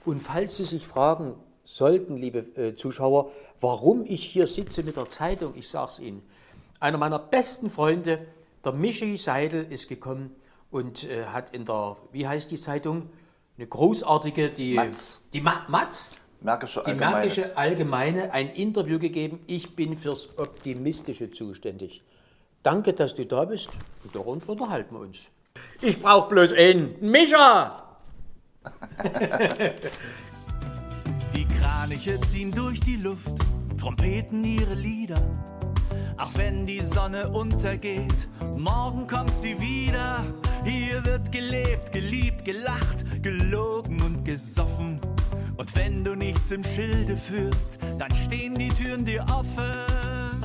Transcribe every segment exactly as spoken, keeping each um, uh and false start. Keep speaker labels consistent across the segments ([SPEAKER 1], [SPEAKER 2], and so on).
[SPEAKER 1] Und falls Sie sich fragen sollten, liebe äh, Zuschauer, warum ich hier sitze mit der Zeitung, ich sage es Ihnen. Einer meiner besten Freunde, der Michi Seidel, ist gekommen und äh, hat in der, wie heißt die Zeitung, eine großartige, die
[SPEAKER 2] Matz.
[SPEAKER 1] Die Ma Matz?
[SPEAKER 2] Märkische
[SPEAKER 1] Die
[SPEAKER 2] Allgemeine.
[SPEAKER 1] Märkische Allgemeine ein Interview gegeben. Ich bin fürs Optimistische zuständig. Danke, dass du da bist. Und darunter unterhalten wir uns. Ich brauche bloß einen. Micha!
[SPEAKER 3] Die Kraniche ziehen durch die Luft, trompeten ihre Lieder. Auch wenn die Sonne untergeht, morgen kommt sie wieder. Hier wird gelebt, geliebt, gelacht, gelogen und gesoffen. Und wenn du nichts im Schilde führst, dann stehen die Türen dir offen.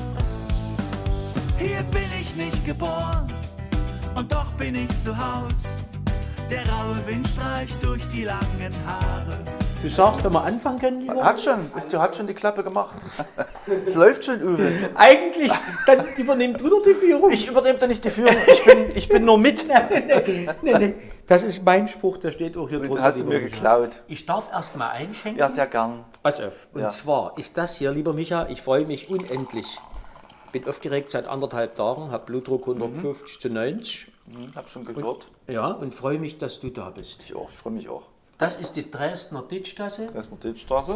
[SPEAKER 3] Hier bin ich nicht geboren und doch bin ich zu Haus. Der raue Wind streicht durch die langen Haare.
[SPEAKER 1] Du sagst, wenn wir anfangen können, lieber?
[SPEAKER 2] Hat schon, du hast schon die Klappe gemacht. Es läuft schon, Uwe.
[SPEAKER 1] Eigentlich, dann übernimm du doch die Führung.
[SPEAKER 2] Ich übernehme da nicht die Führung, ich bin, ich bin nur mit.
[SPEAKER 1] nee, nee, nee. Das ist mein Spruch, der steht auch hier
[SPEAKER 2] Den
[SPEAKER 1] drunter.
[SPEAKER 2] hast du mir
[SPEAKER 1] Micha.
[SPEAKER 2] geklaut.
[SPEAKER 1] Ich darf erst mal einschenken.
[SPEAKER 2] Ja, sehr gern.
[SPEAKER 1] Pass auf. Und
[SPEAKER 2] Ja.
[SPEAKER 1] zwar ist das hier, lieber Micha, ich freue mich unendlich. Bin aufgeregt seit anderthalb Tagen, habe Blutdruck hundertfünfzig zu neunzig.
[SPEAKER 2] Hm, hab schon gehört.
[SPEAKER 1] Ja, und freue mich, dass du da bist.
[SPEAKER 2] Ich auch, ich freue mich auch.
[SPEAKER 1] Das ist die Dresdner Ditchtasse.
[SPEAKER 2] Das ist eine Ditchstraße.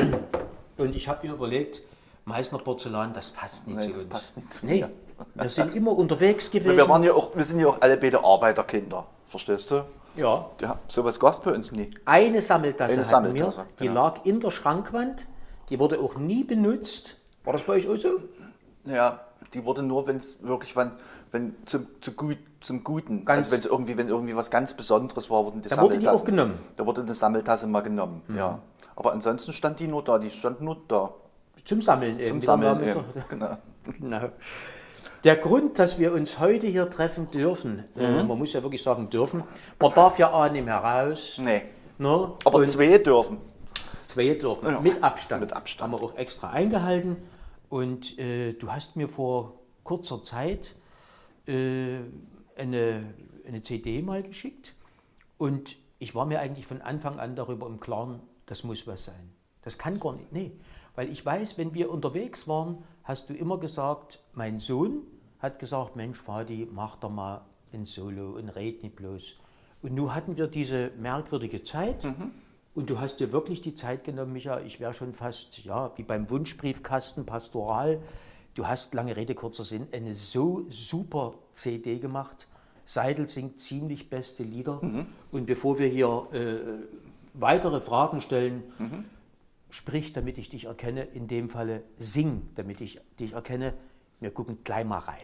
[SPEAKER 1] Und ich habe mir überlegt, Meißner Porzellan, das passt nicht
[SPEAKER 2] Nee,
[SPEAKER 1] zu
[SPEAKER 2] das
[SPEAKER 1] uns.
[SPEAKER 2] passt nicht zu
[SPEAKER 1] Nee,
[SPEAKER 2] mir.
[SPEAKER 1] wir sind immer unterwegs gewesen.
[SPEAKER 2] Wir, waren ja auch, wir sind ja auch alle beide Arbeiterkinder, verstehst du?
[SPEAKER 1] ja.
[SPEAKER 2] Ja, sowas gab es bei uns nie.
[SPEAKER 1] Eine Sammeltasse
[SPEAKER 2] Eine
[SPEAKER 1] hatten
[SPEAKER 2] Sammeltasse,
[SPEAKER 1] wir, die
[SPEAKER 2] genau.
[SPEAKER 1] lag in der Schrankwand, die wurde auch nie benutzt. War das bei euch auch so?
[SPEAKER 2] Ja, die wurde nur, wenn es wirklich, wenn, wenn zum, zu gut, zum Guten,
[SPEAKER 1] Ganz-
[SPEAKER 2] also wenn es irgendwie, wenn irgendwie was ganz Besonderes war, wurden die
[SPEAKER 1] Da wurde die
[SPEAKER 2] Sammeltassen.
[SPEAKER 1] auch genommen.
[SPEAKER 2] Da wurde eine Sammeltasse mal genommen, ja. Aber ansonsten stand die nur da, die stand nur da.
[SPEAKER 1] Zum Sammeln eben.
[SPEAKER 2] Zum
[SPEAKER 1] wie der
[SPEAKER 2] Sammeln
[SPEAKER 1] Name
[SPEAKER 2] eben,
[SPEAKER 1] sagt.
[SPEAKER 2] genau.
[SPEAKER 1] Genau. Der Grund, dass wir uns heute hier treffen dürfen,
[SPEAKER 2] Mhm.
[SPEAKER 1] äh, man muss ja wirklich sagen dürfen, man darf ja auch nicht mehr raus.
[SPEAKER 2] Nee,
[SPEAKER 1] Ne?
[SPEAKER 2] aber
[SPEAKER 1] Und
[SPEAKER 2] zwei dürfen.
[SPEAKER 1] zwei dürfen,
[SPEAKER 2] Ja,
[SPEAKER 1] mit Abstand.
[SPEAKER 2] mit Abstand.
[SPEAKER 1] Haben wir auch extra eingehalten. Und äh, du hast mir vor kurzer Zeit äh, eine, eine C D mal geschickt. Und ich war mir eigentlich von Anfang an darüber im Klaren, das muss was sein. Das kann gar nicht. Nee. Weil ich weiß, wenn wir unterwegs waren, hast du immer gesagt, mein Sohn hat gesagt, Mensch, Vati, mach doch mal ein Solo und red nicht bloß. Und nun hatten wir diese merkwürdige Zeit. Und du hast dir wirklich die Zeit genommen, Micha, ich wäre schon fast, ja, wie beim Wunschbriefkasten, pastoral. Du hast, lange Rede, kurzer Sinn, eine so super C D gemacht. Seidel singt ziemlich beste Lieder.
[SPEAKER 2] Mhm.
[SPEAKER 1] Und bevor wir hier äh, weitere Fragen stellen,
[SPEAKER 2] Mhm.
[SPEAKER 1] sprich, damit ich dich erkenne, in dem Falle sing, damit ich dich erkenne. Wir gucken gleich mal rein.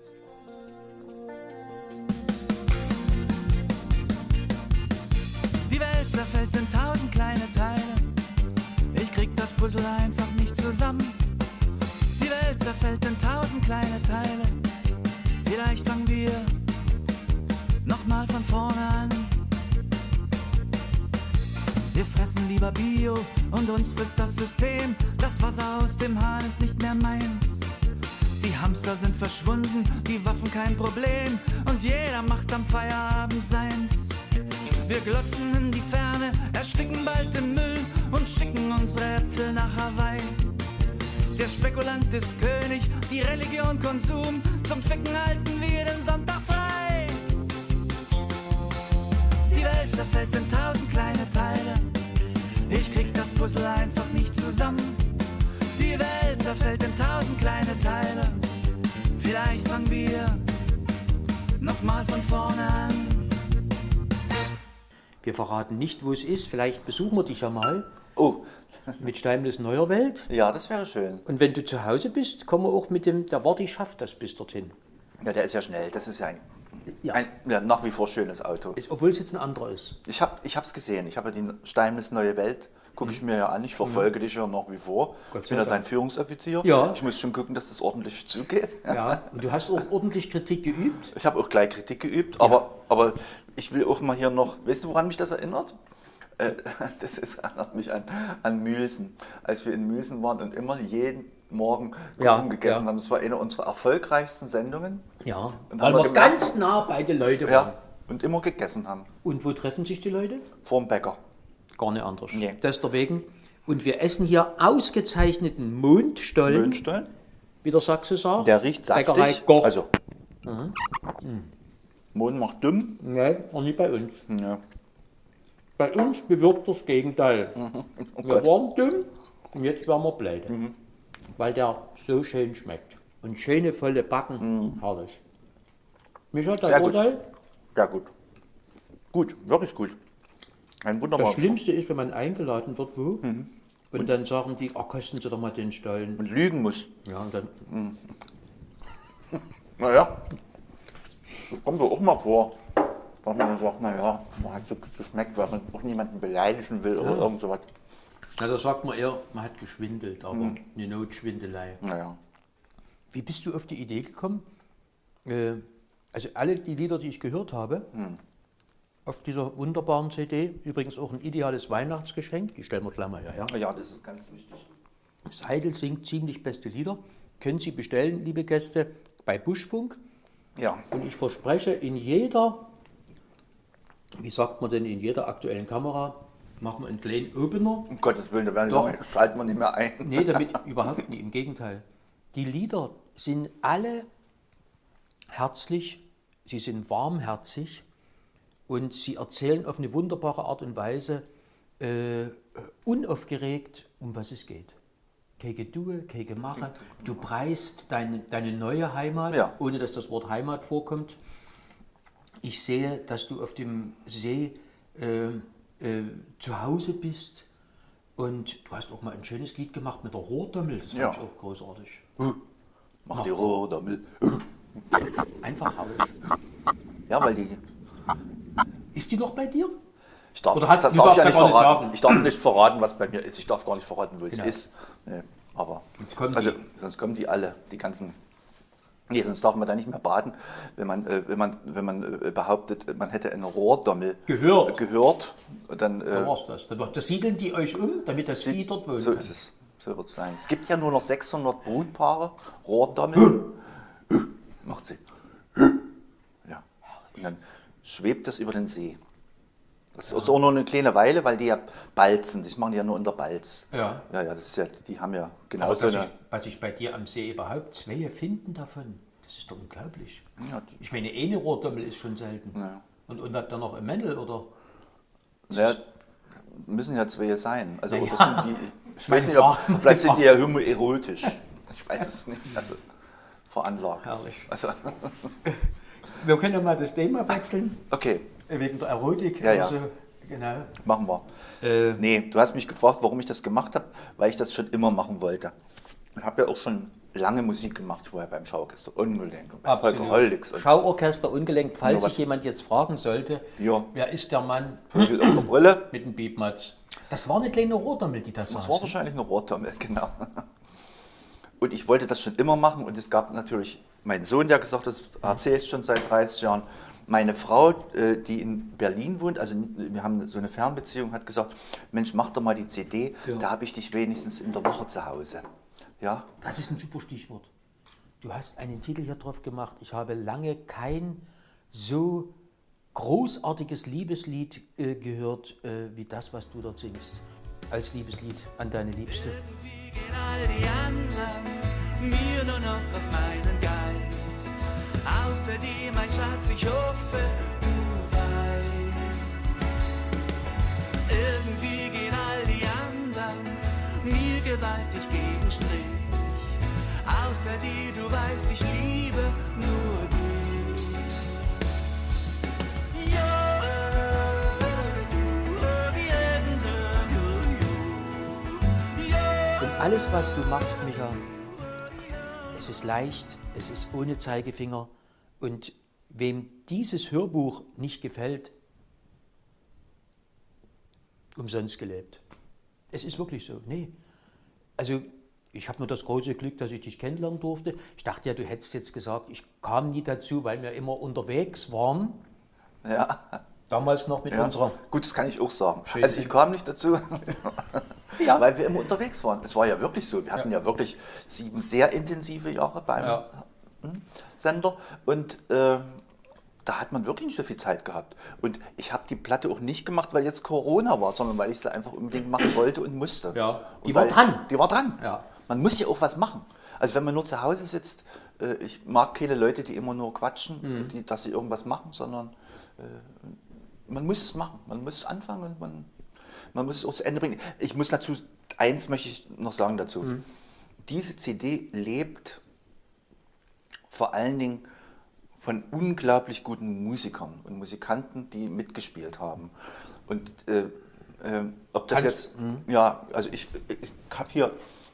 [SPEAKER 3] Die Welt zerfällt in tausend kleine Teile. Ich krieg das Puzzle einfach nicht zusammen. Die Welt zerfällt in tausend kleine Teile. Vielleicht fangen wir nochmal von vorne an. Wir fressen lieber Bio und uns frisst das System. Das Wasser aus dem Hahn ist nicht mehr meins. Die Hamster sind verschwunden, die Waffen kein Problem. Und jeder macht am Feierabend seins. Wir glotzen in die Ferne, ersticken bald im Müll und schicken unsere Äpfel nach Hawaii. Der Spekulant ist König, die Religion Konsum. Zum Ficken halten wir den Sonntag frei. Die Welt zerfällt in tausend kleine Teile. Ich krieg das Puzzle einfach nicht zusammen. Die Welt zerfällt in tausend kleine Teile. Vielleicht fangen wir nochmal von vorne an.
[SPEAKER 1] Wir verraten nicht, wo es ist. Vielleicht besuchen wir dich ja mal
[SPEAKER 2] Oh,
[SPEAKER 1] mit Steimles Neuer Welt.
[SPEAKER 2] ja, das wäre schön.
[SPEAKER 1] Und wenn du zu Hause bist, kommen wir auch mit dem, der Wart, schafft das bis dorthin.
[SPEAKER 2] Ja, der ist ja schnell, das ist ja ein,
[SPEAKER 1] Ja.
[SPEAKER 2] ein ja, nach wie vor schönes Auto.
[SPEAKER 1] Ist, obwohl es jetzt ein anderer ist.
[SPEAKER 2] Ich habe es ich gesehen, ich habe ja die Steimles Neue Welt, gucke ich mir ja an, ich verfolge dich ja nach wie vor.
[SPEAKER 1] Gott
[SPEAKER 2] Ich
[SPEAKER 1] sei
[SPEAKER 2] bin ja
[SPEAKER 1] Dank.
[SPEAKER 2] dein Führungsoffizier.
[SPEAKER 1] Ja.
[SPEAKER 2] Ich muss schon gucken, dass das ordentlich zugeht.
[SPEAKER 1] Ja. Und du hast auch ordentlich Kritik geübt.
[SPEAKER 2] Ich habe auch gleich Kritik geübt, aber, aber ich will auch mal hier noch, weißt du, woran mich das erinnert? Äh, Das ist, erinnert mich an, an Mülsen. Als wir in Mülsen waren und immer jeden Morgen Kuchen
[SPEAKER 1] Ja,
[SPEAKER 2] gegessen
[SPEAKER 1] ja.
[SPEAKER 2] haben. Das war eine unserer erfolgreichsten Sendungen.
[SPEAKER 1] Ja.
[SPEAKER 2] Und
[SPEAKER 1] Weil
[SPEAKER 2] haben wir
[SPEAKER 1] wir
[SPEAKER 2] gemerkt-
[SPEAKER 1] ganz nah bei den Leuten waren.
[SPEAKER 2] Ja, und immer gegessen haben.
[SPEAKER 1] Und wo treffen sich die Leute?
[SPEAKER 2] Vorm Bäcker.
[SPEAKER 1] gar nicht anders.
[SPEAKER 2] Nee.
[SPEAKER 1] Deswegen. Und wir essen hier ausgezeichneten Mondstollen,
[SPEAKER 2] Mondstollen?
[SPEAKER 1] wie der Sachse sagt.
[SPEAKER 2] Der riecht
[SPEAKER 1] Bäckerei
[SPEAKER 2] saftig.
[SPEAKER 1] Koch.
[SPEAKER 2] Also, mhm. Mond macht dünn.
[SPEAKER 1] Nein, auch nicht bei uns.
[SPEAKER 2] Ja.
[SPEAKER 1] Bei uns bewirkt das Gegenteil.
[SPEAKER 2] Oh
[SPEAKER 1] wir
[SPEAKER 2] Gott.
[SPEAKER 1] waren dünn und jetzt werden wir pleite. Mhm. Weil der so schön schmeckt. Und schöne, volle Backen. Mhm. Herrlich. Micha, dein
[SPEAKER 2] Sehr gut.
[SPEAKER 1] Urteil?
[SPEAKER 2] Ja, gut. Gut, wirklich gut. Ein wunderbarer
[SPEAKER 1] Das Schlimmste ist, wenn man eingeladen wird, wo? Mhm. Und, und dann sagen die, ach, kosten Sie doch mal den Stollen.
[SPEAKER 2] Und lügen muss.
[SPEAKER 1] Ja, und dann.
[SPEAKER 2] Mhm. Naja, das kommt doch auch mal vor. Dass man dann sagt, naja, man hat so gut geschmeckt, weil man auch niemanden beleidigen will oder
[SPEAKER 1] Ja.
[SPEAKER 2] irgend sowas.
[SPEAKER 1] Na, da sagt man eher, man hat geschwindelt, aber
[SPEAKER 2] Mhm.
[SPEAKER 1] eine Notschwindelei.
[SPEAKER 2] Naja.
[SPEAKER 1] Wie bist du auf die Idee gekommen? Äh, also alle die Lieder, die ich gehört habe,
[SPEAKER 2] Mhm.
[SPEAKER 1] auf dieser wunderbaren C D, übrigens auch ein ideales Weihnachtsgeschenk, die stellen wir gleich mal her.
[SPEAKER 2] Ja, das ist ganz wichtig.
[SPEAKER 1] Seidel singt ziemlich beste Lieder, können Sie bestellen, liebe Gäste, bei Buschfunk.
[SPEAKER 2] Ja.
[SPEAKER 1] Und ich verspreche, in jeder, wie sagt man denn, in jeder aktuellen Kamera machen wir einen kleinen Opener.
[SPEAKER 2] Um Gottes Willen, da werden
[SPEAKER 1] Doch.
[SPEAKER 2] wir, schalten wir nicht mehr ein.
[SPEAKER 1] Nee, damit überhaupt nicht, im Gegenteil. Die Lieder sind alle herzlich, sie sind warmherzig und sie erzählen auf eine wunderbare Art und Weise äh, unaufgeregt, um was es geht. Keine Gedue, keine Gemache. Du preist deine, deine neue Heimat,
[SPEAKER 2] Ja.
[SPEAKER 1] ohne dass das Wort Heimat vorkommt. Ich sehe, dass du auf dem See äh, äh, zu Hause bist und du hast auch mal ein schönes Lied gemacht mit der Rohrdommel. Das fand
[SPEAKER 2] Ja.
[SPEAKER 1] ich auch großartig.
[SPEAKER 2] Mach die Rohrdommel.
[SPEAKER 1] Einfach herrlich.
[SPEAKER 2] Ja, weil die.
[SPEAKER 1] Ist die noch bei dir?
[SPEAKER 2] Ich darf,
[SPEAKER 1] Oder hat-
[SPEAKER 2] das
[SPEAKER 1] du
[SPEAKER 2] darf ich
[SPEAKER 1] darfst
[SPEAKER 2] ja
[SPEAKER 1] ja
[SPEAKER 2] nicht
[SPEAKER 1] gar nicht
[SPEAKER 2] verraten.
[SPEAKER 1] sagen.
[SPEAKER 2] Ich darf nicht verraten, was bei mir ist. Ich darf gar nicht verraten, wo es
[SPEAKER 1] Genau.
[SPEAKER 2] ist. Nee, aber.
[SPEAKER 1] Jetzt kommen
[SPEAKER 2] Also,
[SPEAKER 1] die.
[SPEAKER 2] sonst kommen die alle, die ganzen. Nee, sonst darf man da nicht mehr baden, wenn man, äh, wenn man, wenn man äh, behauptet, man hätte eine Rohrdommel
[SPEAKER 1] Gehört.
[SPEAKER 2] gehört. Und dann,
[SPEAKER 1] Da
[SPEAKER 2] äh,
[SPEAKER 1] war's das. Da, da siedeln die euch um, damit das Vieh dort wohnen
[SPEAKER 2] so
[SPEAKER 1] kann.
[SPEAKER 2] ist es. So wird es sein. Es gibt ja nur noch sechshundert Brutpaare, Rohrdommel. Macht sie. Ja. Und dann schwebt das über den See. Das ist auch nur eine kleine Weile, weil die ja balzen. Das machen die ja nur in der Balz.
[SPEAKER 1] Ja.
[SPEAKER 2] Ja, ja, das ist ja, die haben ja genau
[SPEAKER 1] Aber
[SPEAKER 2] so
[SPEAKER 1] was,
[SPEAKER 2] eine.
[SPEAKER 1] ich, was ich bei dir am See überhaupt zwei finden davon, das ist doch unglaublich.
[SPEAKER 2] Ja, die,
[SPEAKER 1] Ich meine, eine Rohrdommel ist schon selten.
[SPEAKER 2] Ja.
[SPEAKER 1] Und, und dann noch ein Männel, oder?
[SPEAKER 2] ja, müssen ja zwei sein. Also,
[SPEAKER 1] Na
[SPEAKER 2] oder
[SPEAKER 1] ja.
[SPEAKER 2] sind die. Ich
[SPEAKER 1] Meine
[SPEAKER 2] weiß nicht, ob,
[SPEAKER 1] Frage-
[SPEAKER 2] vielleicht sind die ja homoerotisch. Ich weiß es nicht. Also, veranlagt.
[SPEAKER 1] Herrlich.
[SPEAKER 2] Also,
[SPEAKER 1] Wir können ja mal das Thema wechseln,
[SPEAKER 2] okay,
[SPEAKER 1] wegen der Erotik.
[SPEAKER 2] Ja, ja.
[SPEAKER 1] Also, genau.
[SPEAKER 2] machen wir.
[SPEAKER 1] Äh,
[SPEAKER 2] Nee, du hast mich gefragt, warum ich das gemacht habe, weil ich das schon immer machen wollte. Ich habe ja auch schon lange Musik gemacht vorher beim Schauorchester, ungelenkt und bei
[SPEAKER 1] Absolut.
[SPEAKER 2] Holix und
[SPEAKER 1] Schauorchester ungelenkt, falls
[SPEAKER 2] Ja, was-
[SPEAKER 1] sich jemand jetzt fragen sollte,
[SPEAKER 2] Ja.
[SPEAKER 1] wer ist der Mann
[SPEAKER 2] Vögel auf der Brille.
[SPEAKER 1] mit dem Piepmatz? Das war eine kleine Rohrdommel, die das
[SPEAKER 2] Das
[SPEAKER 1] saß,
[SPEAKER 2] war
[SPEAKER 1] ne?
[SPEAKER 2] wahrscheinlich eine Rohrdommel, genau. Und ich wollte das schon immer machen und es gab natürlich meinen Sohn, der gesagt hat, das erzähle ich schon seit dreißig Jahren. Meine Frau, äh, die in Berlin wohnt, also wir haben so eine Fernbeziehung, hat gesagt, Mensch, mach doch mal die C D,
[SPEAKER 1] Ja.
[SPEAKER 2] da habe ich dich wenigstens in der Woche zu Hause. Ja,
[SPEAKER 1] Das ist ein super Stichwort. Du hast einen Titel hier drauf gemacht. Ich habe lange kein so großartiges Liebeslied äh, gehört, äh, wie das, was du dort singst. Als Liebeslied an deine Liebste.
[SPEAKER 3] Wie gehen all die anderen, mir nur noch auf meinen Geist. Außerdem, mein Schatz, ich hoffe, du weißt. Irgendwie gehen all die anderen mir gewaltig gegen Strich. Außer dir, du weißt, ich liebe nur dich. Ja, du, die Ende, jo, jo. Ja.
[SPEAKER 1] Und alles, was du machst, Micha, es ist leicht, es ist ohne Zeigefinger. Und wem dieses Hörbuch nicht gefällt, umsonst gelebt. Es ist wirklich so. Nee. Also, ich habe nur das große Glück, dass ich dich kennenlernen durfte. Ich dachte ja, du hättest jetzt gesagt, ich kam nie dazu, weil wir immer unterwegs waren.
[SPEAKER 2] ja.
[SPEAKER 1] Damals noch mit
[SPEAKER 2] Ja.
[SPEAKER 1] unserer.
[SPEAKER 2] Gut, das kann ich auch sagen.
[SPEAKER 1] Schön.
[SPEAKER 2] Also ich kam nicht dazu,
[SPEAKER 1] Ja.
[SPEAKER 2] weil wir immer unterwegs waren. Es war ja wirklich so. Wir hatten ja, wirklich sieben sehr intensive Jahre beim
[SPEAKER 1] Ja.
[SPEAKER 2] hm, Sender. Und äh, da hat man wirklich nicht so viel Zeit gehabt. Und ich habe die Platte auch nicht gemacht, weil jetzt Corona war, sondern weil ich sie einfach unbedingt machen wollte und musste.
[SPEAKER 1] Ja, die
[SPEAKER 2] und
[SPEAKER 1] war dran.
[SPEAKER 2] Ich, die war dran.
[SPEAKER 1] Ja.
[SPEAKER 2] Man muss ja auch was machen. Also wenn man nur zu Hause sitzt, äh, ich mag keine Leute, die immer nur quatschen, mhm. die, dass sie irgendwas machen, sondern äh, man muss es machen. Man muss es anfangen und man, man muss es auch zu Ende bringen. Ich muss dazu, eins möchte ich noch sagen dazu. Mhm. Diese C D lebt vor allen Dingen von unglaublich guten Musikern und Musikanten, die mitgespielt haben. Und äh, äh, ob das
[SPEAKER 1] Kannst,
[SPEAKER 2] jetzt, mh. ja, also ich, ich habe hier,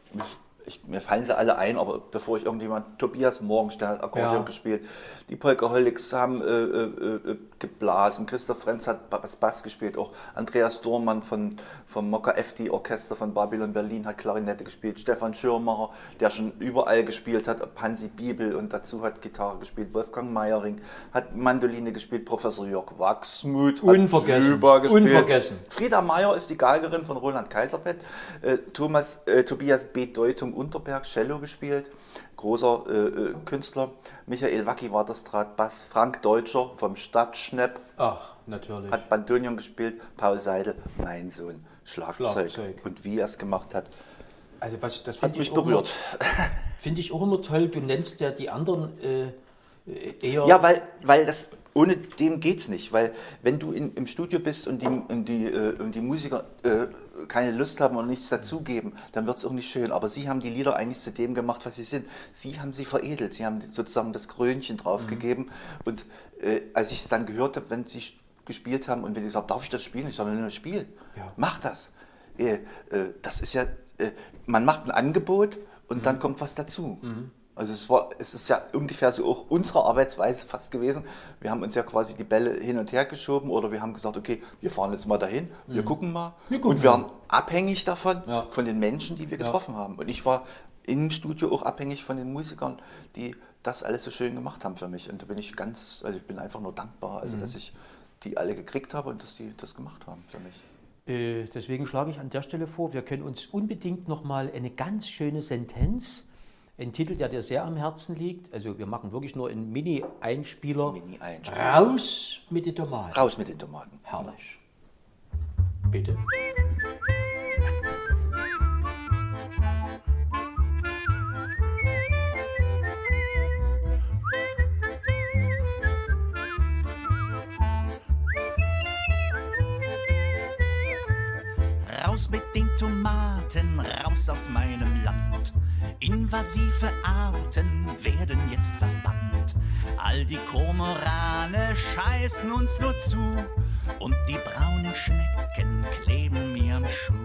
[SPEAKER 2] ich, mir fallen sie alle ein, aber bevor ich irgendjemand, Tobias Morgenstern hat Akkordeon ja. gespielt, die Polkaholics haben äh, äh, geblasen, Christoph Frenz hat Bass, Bass gespielt, auch Andreas Dormann von, vom Mokka F D Orchester von Babylon Berlin hat Klarinette gespielt, Stefan Schirmacher, der schon überall gespielt hat, Hansi Bibel und dazu hat Gitarre gespielt, Wolfgang Meyering hat Mandoline gespielt, Professor Jörg Wachsmuth hat
[SPEAKER 1] Unvergessen.
[SPEAKER 2] Tuba gespielt.
[SPEAKER 1] Unvergessen.
[SPEAKER 2] Frieda Mayer ist die Geigerin von Roland Kaiserpett, äh, Thomas, äh, Tobias B. Deutung Unterberg, Cello gespielt, großer äh, Künstler. Michael Wacki war das Drahtbass, Frank Deutscher vom Stadtschnepp.
[SPEAKER 1] Ach, natürlich.
[SPEAKER 2] Hat Bandonion gespielt, Paul Seidel, mein Sohn, Schlagzeug.
[SPEAKER 1] Schlagzeug.
[SPEAKER 2] Und wie er es gemacht hat,
[SPEAKER 1] also was, das
[SPEAKER 2] hat mich berührt.
[SPEAKER 1] Finde ich auch immer toll, du nennst ja die anderen äh, eher...
[SPEAKER 2] Ja, weil, weil das, ohne dem geht's nicht, weil wenn du in, im Studio bist und die, und die, äh, und die Musiker äh, keine Lust haben und nichts dazugeben, dann wird es auch nicht schön. Aber sie haben die Lieder eigentlich zu dem gemacht, was sie sind. Sie haben sie veredelt, sie haben sozusagen das Krönchen draufgegeben. Mhm. Und äh, als ich es dann gehört habe, wenn sie gespielt haben und wenn sie gesagt haben, darf ich das spielen? Ich sage, nur spiel, ja. Mach das. Äh, äh, das ist ja, äh, man macht ein Angebot und mhm. dann kommt was dazu. Mhm. Also es, war, es ist ja ungefähr so auch unsere Arbeitsweise fast gewesen. Wir haben uns ja quasi die Bälle hin und her geschoben oder wir haben gesagt, okay, wir fahren jetzt mal dahin, wir mhm. gucken mal. Wir gucken und wir waren abhängig davon, ja. von den Menschen, die wir getroffen ja. haben. Und ich war im Studio auch abhängig von den Musikern, die das alles so schön gemacht haben für mich. Und da bin ich ganz, also ich bin einfach nur dankbar, also mhm. dass ich die alle gekriegt habe und dass die das gemacht haben für mich.
[SPEAKER 1] Äh, deswegen schlage ich an der Stelle vor, wir können uns unbedingt nochmal eine ganz schöne Sentenz, ein Titel, der dir sehr am Herzen liegt. Also wir machen wirklich nur einen Mini-Einspieler.
[SPEAKER 2] Mini-Einspieler.
[SPEAKER 1] Raus mit den Tomaten.
[SPEAKER 2] Raus mit den Tomaten.
[SPEAKER 1] Herrlich. Bitte.
[SPEAKER 3] Raus mit den Tomaten, raus aus meinem Land. Invasive Arten werden jetzt verbannt. All die Kormorane scheißen uns nur zu und die braunen Schnecken kleben mir am Schuh.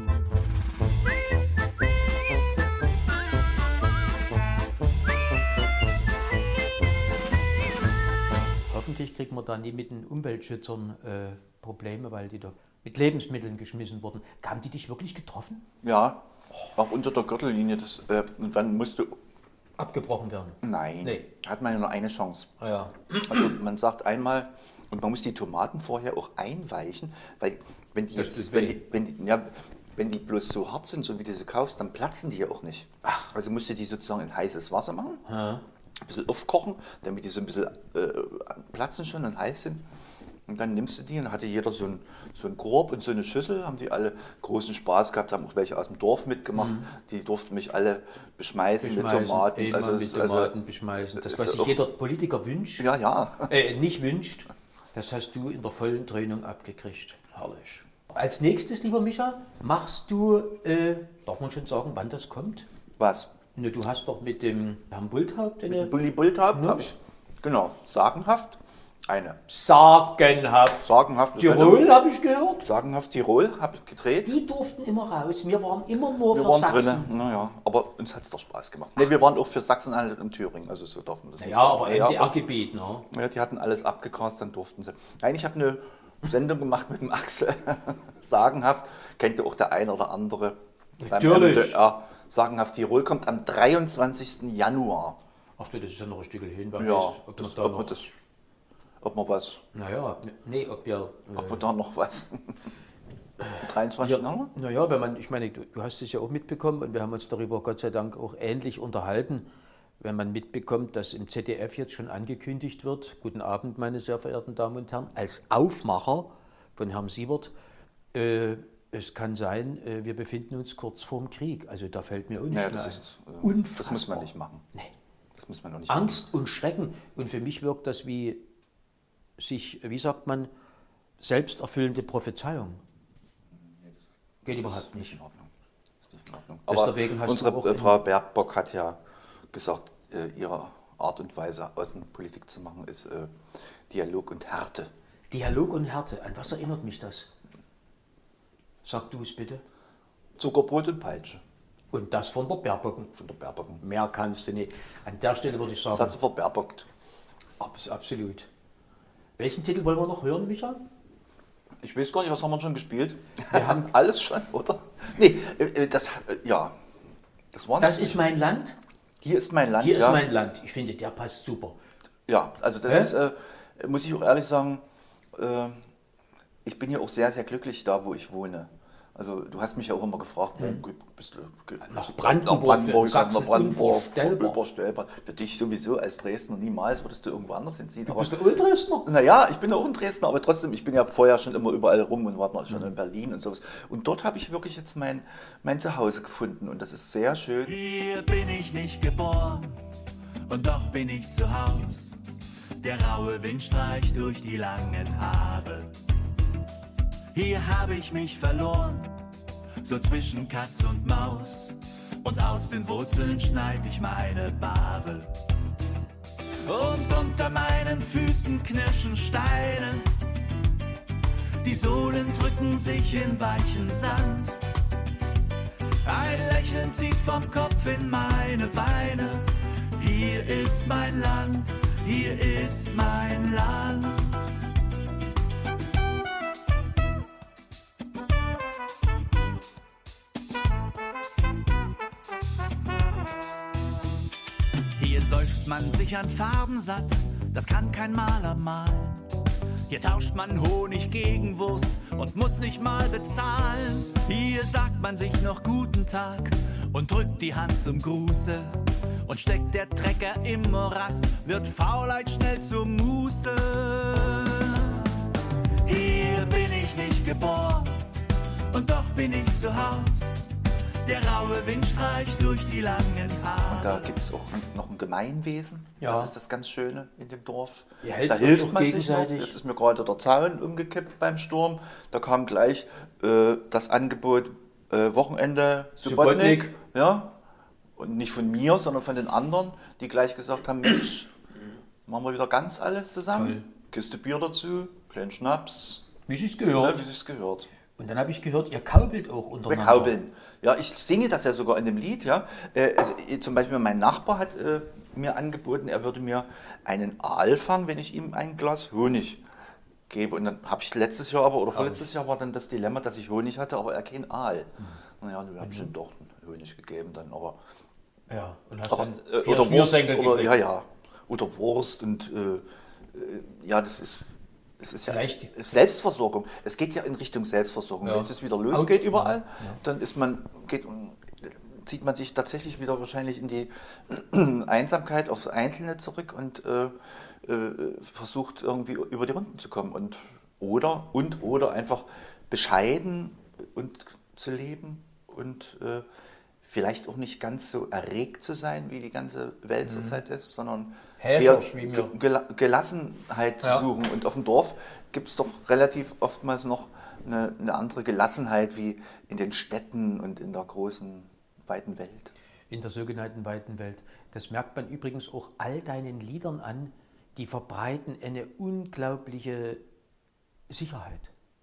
[SPEAKER 1] Hoffentlich kriegen wir da nie mit den Umweltschützern äh, Probleme, weil die da mit Lebensmitteln geschmissen wurden. Haben die dich wirklich getroffen?
[SPEAKER 2] Ja, auch unter der Gürtellinie. Das, äh, und dann musste
[SPEAKER 1] abgebrochen werden?
[SPEAKER 2] Nein, nee. Hat man ja nur eine Chance.
[SPEAKER 1] Ah, ja.
[SPEAKER 2] Also man sagt einmal, und man muss die Tomaten vorher auch einweichen, weil wenn die, jetzt, wenn die, wenn die, ja, wenn die bloß so hart sind, so wie du sie kaufst, dann platzen die ja auch nicht. Ach. Also musst du die sozusagen in heißes Wasser machen, ja. ein bisschen aufkochen, damit die so ein bisschen äh, platzen schon und heiß sind. Und dann nimmst du die und dann hatte jeder so ein, so ein Korb und so eine Schüssel, haben die alle großen Spaß gehabt, haben auch welche aus dem Dorf mitgemacht, mhm. die durften mich alle beschmeißen, beschmeißen mit Tomaten.
[SPEAKER 1] Also, mit Tomaten also, beschmeißen. Das, was sich jeder Politiker wünscht,
[SPEAKER 2] ja, ja.
[SPEAKER 1] Äh, nicht wünscht, das hast du in der vollen Dröhnung abgekriegt. Herrlich. Als nächstes, lieber Micha, machst du, äh, darf man schon sagen, wann das kommt?
[SPEAKER 2] Was?
[SPEAKER 1] Ne, du hast doch mit dem Herrn Bulthaupt eine...
[SPEAKER 2] Mit Bulli Bulthaupt habe ich, genau, sagenhaft. Eine.
[SPEAKER 1] Sagenhaft.
[SPEAKER 2] Sagenhaft.
[SPEAKER 1] Tirol habe ich gehört.
[SPEAKER 2] Sagenhaft Tirol habe ich gedreht.
[SPEAKER 1] Die durften immer raus. Wir waren immer nur
[SPEAKER 2] wir
[SPEAKER 1] für
[SPEAKER 2] waren
[SPEAKER 1] Sachsen.
[SPEAKER 2] Drinnen. Naja, aber uns hat es doch Spaß gemacht. Nee, wir waren auch für Sachsen-Anhalt und Thüringen. Also so darf man das
[SPEAKER 1] ja,
[SPEAKER 2] nicht
[SPEAKER 1] sagen.
[SPEAKER 2] Aber
[SPEAKER 1] ja, aber N D R-Gebiet, ne?
[SPEAKER 2] Ja, die hatten alles abgegrast, dann durften sie. Nein, ich habe eine Sendung gemacht mit dem Axel. Sagenhaft. Kennt ihr auch der eine oder andere.
[SPEAKER 1] Natürlich.
[SPEAKER 2] M D R. Sagenhaft Tirol kommt am dreiundzwanzigsten Januar.
[SPEAKER 1] Ach, das ist ja noch ein Stück hin.
[SPEAKER 2] Ja, ob, das, da ob man das... Ob man was.
[SPEAKER 1] Naja, nee, ob wir.
[SPEAKER 2] Ob äh, wir da noch was. dreiundzwanzigsten Januar?
[SPEAKER 1] Ja, naja, wenn man, ich meine, du, du hast es ja auch mitbekommen und wir haben uns darüber Gott sei Dank auch ähnlich unterhalten. wenn man mitbekommt, dass im Z D F jetzt schon angekündigt wird, guten Abend, meine sehr verehrten Damen und Herren, als Aufmacher von Herrn Siebert, äh, es kann sein, äh, wir befinden uns kurz vorm Krieg. Also da fällt mir auch nicht
[SPEAKER 2] Ja,
[SPEAKER 1] mehr
[SPEAKER 2] das
[SPEAKER 1] ein.
[SPEAKER 2] ist, äh,
[SPEAKER 1] Unfassbar.
[SPEAKER 2] das muss man nicht machen.
[SPEAKER 1] Nee.
[SPEAKER 2] Das muss man noch nicht
[SPEAKER 1] Angst
[SPEAKER 2] machen.
[SPEAKER 1] und Schrecken. Und für mich wirkt das wie sich, wie sagt man, selbsterfüllende Prophezeiung. Geht
[SPEAKER 2] Das
[SPEAKER 1] überhaupt
[SPEAKER 2] ist
[SPEAKER 1] nicht.
[SPEAKER 2] in Ordnung. Das ist nicht in Ordnung.
[SPEAKER 1] Deswegen
[SPEAKER 2] Aber
[SPEAKER 1] hast
[SPEAKER 2] unsere
[SPEAKER 1] du auch
[SPEAKER 2] äh,
[SPEAKER 1] in-
[SPEAKER 2] Frau Baerbock hat ja gesagt, äh, ihre Art und Weise, Außenpolitik zu machen, ist äh, Dialog und Härte.
[SPEAKER 1] Dialog und Härte. An was erinnert mich das? Sag du es bitte.
[SPEAKER 2] Zuckerbrot und Peitsche
[SPEAKER 1] Und das von der Baerbock.
[SPEAKER 2] von der Baerbock.
[SPEAKER 1] Mehr kannst du nicht. An der Stelle würde ich
[SPEAKER 2] Das hat
[SPEAKER 1] sagen,
[SPEAKER 2] sie verbaerbockt.
[SPEAKER 1] abs absolut. Welchen Titel wollen wir noch hören, Micha?
[SPEAKER 2] Ich weiß gar nicht, was haben wir schon gespielt?
[SPEAKER 1] Wir haben-
[SPEAKER 2] alles schon, oder? Nee, äh, das, äh, ja. Das war's.
[SPEAKER 1] Das ist mein Land.
[SPEAKER 2] Hier ist mein Land,
[SPEAKER 1] Hier
[SPEAKER 2] ja.
[SPEAKER 1] ist mein Land. Ich finde, der passt super.
[SPEAKER 2] Ja, also das
[SPEAKER 1] Hä?
[SPEAKER 2] ist, äh, muss ich auch ehrlich sagen, äh, ich bin ja auch sehr, sehr glücklich da, wo ich wohne. Also du hast mich ja auch immer gefragt, wo bist du? ge-
[SPEAKER 1] Nach Brandenburg,
[SPEAKER 2] Nach Brandenburg,
[SPEAKER 1] für Sachsen
[SPEAKER 2] nach Brandenburg,
[SPEAKER 1] unvorstellbar.
[SPEAKER 2] unvorstellbar. Für dich sowieso als Dresdner niemals würdest du irgendwo anders hinziehen.
[SPEAKER 1] Du
[SPEAKER 2] Aber,
[SPEAKER 1] bist der Ultresner.
[SPEAKER 2] naja, ich bin ja auch in Dresden, aber trotzdem, ich bin ja vorher schon immer überall rum und war noch schon in Berlin und sowas. Und dort habe ich wirklich jetzt mein, mein Zuhause gefunden und das ist sehr schön.
[SPEAKER 3] Hier bin ich nicht geboren und doch bin ich zu Haus. Der raue Wind streicht durch die langen Haare. Hier habe ich mich verloren, so zwischen Katz und Maus. Und aus den Wurzeln schneid ich meine Bahre. Und unter meinen Füßen knirschen Steine. Die Sohlen drücken sich in weichen Sand. Ein Lächeln zieht vom Kopf in meine Beine. Hier ist mein Land, hier ist mein Land. Hier säuft man sich an Farben satt, das kann kein Maler malen. Hier tauscht man Honig gegen Wurst und muss nicht mal bezahlen. Hier sagt man sich noch guten Tag und drückt die Hand zum Gruße. Und steckt der Trecker im Morast, wird Faulheit schnell zur Muße. Hier bin ich nicht geboren und doch bin ich zu Haus. Der raue Wind streicht durch die langen Haare.
[SPEAKER 2] Da gibt es auch noch ein Gemeinwesen.
[SPEAKER 1] Ja.
[SPEAKER 2] Das ist das ganz Schöne in dem Dorf.
[SPEAKER 1] Ihr helft
[SPEAKER 2] Da
[SPEAKER 1] euch
[SPEAKER 2] hilft
[SPEAKER 1] auch
[SPEAKER 2] man sich noch.
[SPEAKER 1] gegenseitig.
[SPEAKER 2] Jetzt ist mir gerade der Zaun umgekippt beim Sturm. Da kam gleich äh, das Angebot äh, Wochenende Subotnik.
[SPEAKER 1] Subotnik.
[SPEAKER 2] Ja. Und nicht von mir, sondern von den anderen, die gleich gesagt haben, Mensch, machen wir wieder ganz alles zusammen.
[SPEAKER 1] Toll.
[SPEAKER 2] Kiste Bier dazu, kleinen Schnaps,
[SPEAKER 1] Wie es
[SPEAKER 2] ja,
[SPEAKER 1] gehört.
[SPEAKER 2] wie es gehört.
[SPEAKER 1] Und dann habe ich gehört, ihr kaubelt auch
[SPEAKER 2] Wir
[SPEAKER 1] untereinander.
[SPEAKER 2] kaubeln. Ja, ich singe das ja sogar in dem Lied. Ja. Äh, also, äh, zum Beispiel mein Nachbar hat äh, mir angeboten, er würde mir einen Aal fangen, wenn ich ihm ein Glas Honig gebe. Und dann habe ich letztes Jahr aber, oder vorletztes Jahr war dann das Dilemma, dass ich Honig hatte, aber er kein Aal. Naja, dann habe ich ihm doch einen Honig gegeben dann. Aber,
[SPEAKER 1] Ja, und hast
[SPEAKER 2] aber,
[SPEAKER 1] dann
[SPEAKER 2] äh,
[SPEAKER 1] vier
[SPEAKER 2] oder Wurst,
[SPEAKER 1] Schnürsenkel
[SPEAKER 2] oder,
[SPEAKER 1] gekriegt.
[SPEAKER 2] ja, ja. Oder Wurst und äh, äh, ja, das ist... Es ist ja
[SPEAKER 1] Vielleicht-
[SPEAKER 2] Selbstversorgung. Es geht ja in Richtung Selbstversorgung.
[SPEAKER 1] Ja.
[SPEAKER 2] Wenn es wieder losgeht
[SPEAKER 1] Out-
[SPEAKER 2] überall,
[SPEAKER 1] ja.
[SPEAKER 2] dann ist man, geht, zieht man sich tatsächlich wieder wahrscheinlich in die Einsamkeit aufs Einzelne zurück und äh, äh, versucht irgendwie über die Runden zu kommen. Und oder, und, oder einfach bescheiden und zu leben und äh, vielleicht auch nicht ganz so erregt zu sein, wie die ganze Welt zurzeit ist, sondern
[SPEAKER 1] Häschersch,
[SPEAKER 2] eher
[SPEAKER 1] wie mir.
[SPEAKER 2] Ge- Gela Gelassenheit zu
[SPEAKER 1] Ja.
[SPEAKER 2] suchen. Und auf dem Dorf gibt es doch relativ oftmals noch eine, eine andere Gelassenheit wie in den Städten und in der großen, weiten Welt.
[SPEAKER 1] In der sogenannten weiten Welt. Das merkt man übrigens auch all deinen Liedern an, die verbreiten eine unglaubliche Sicherheit.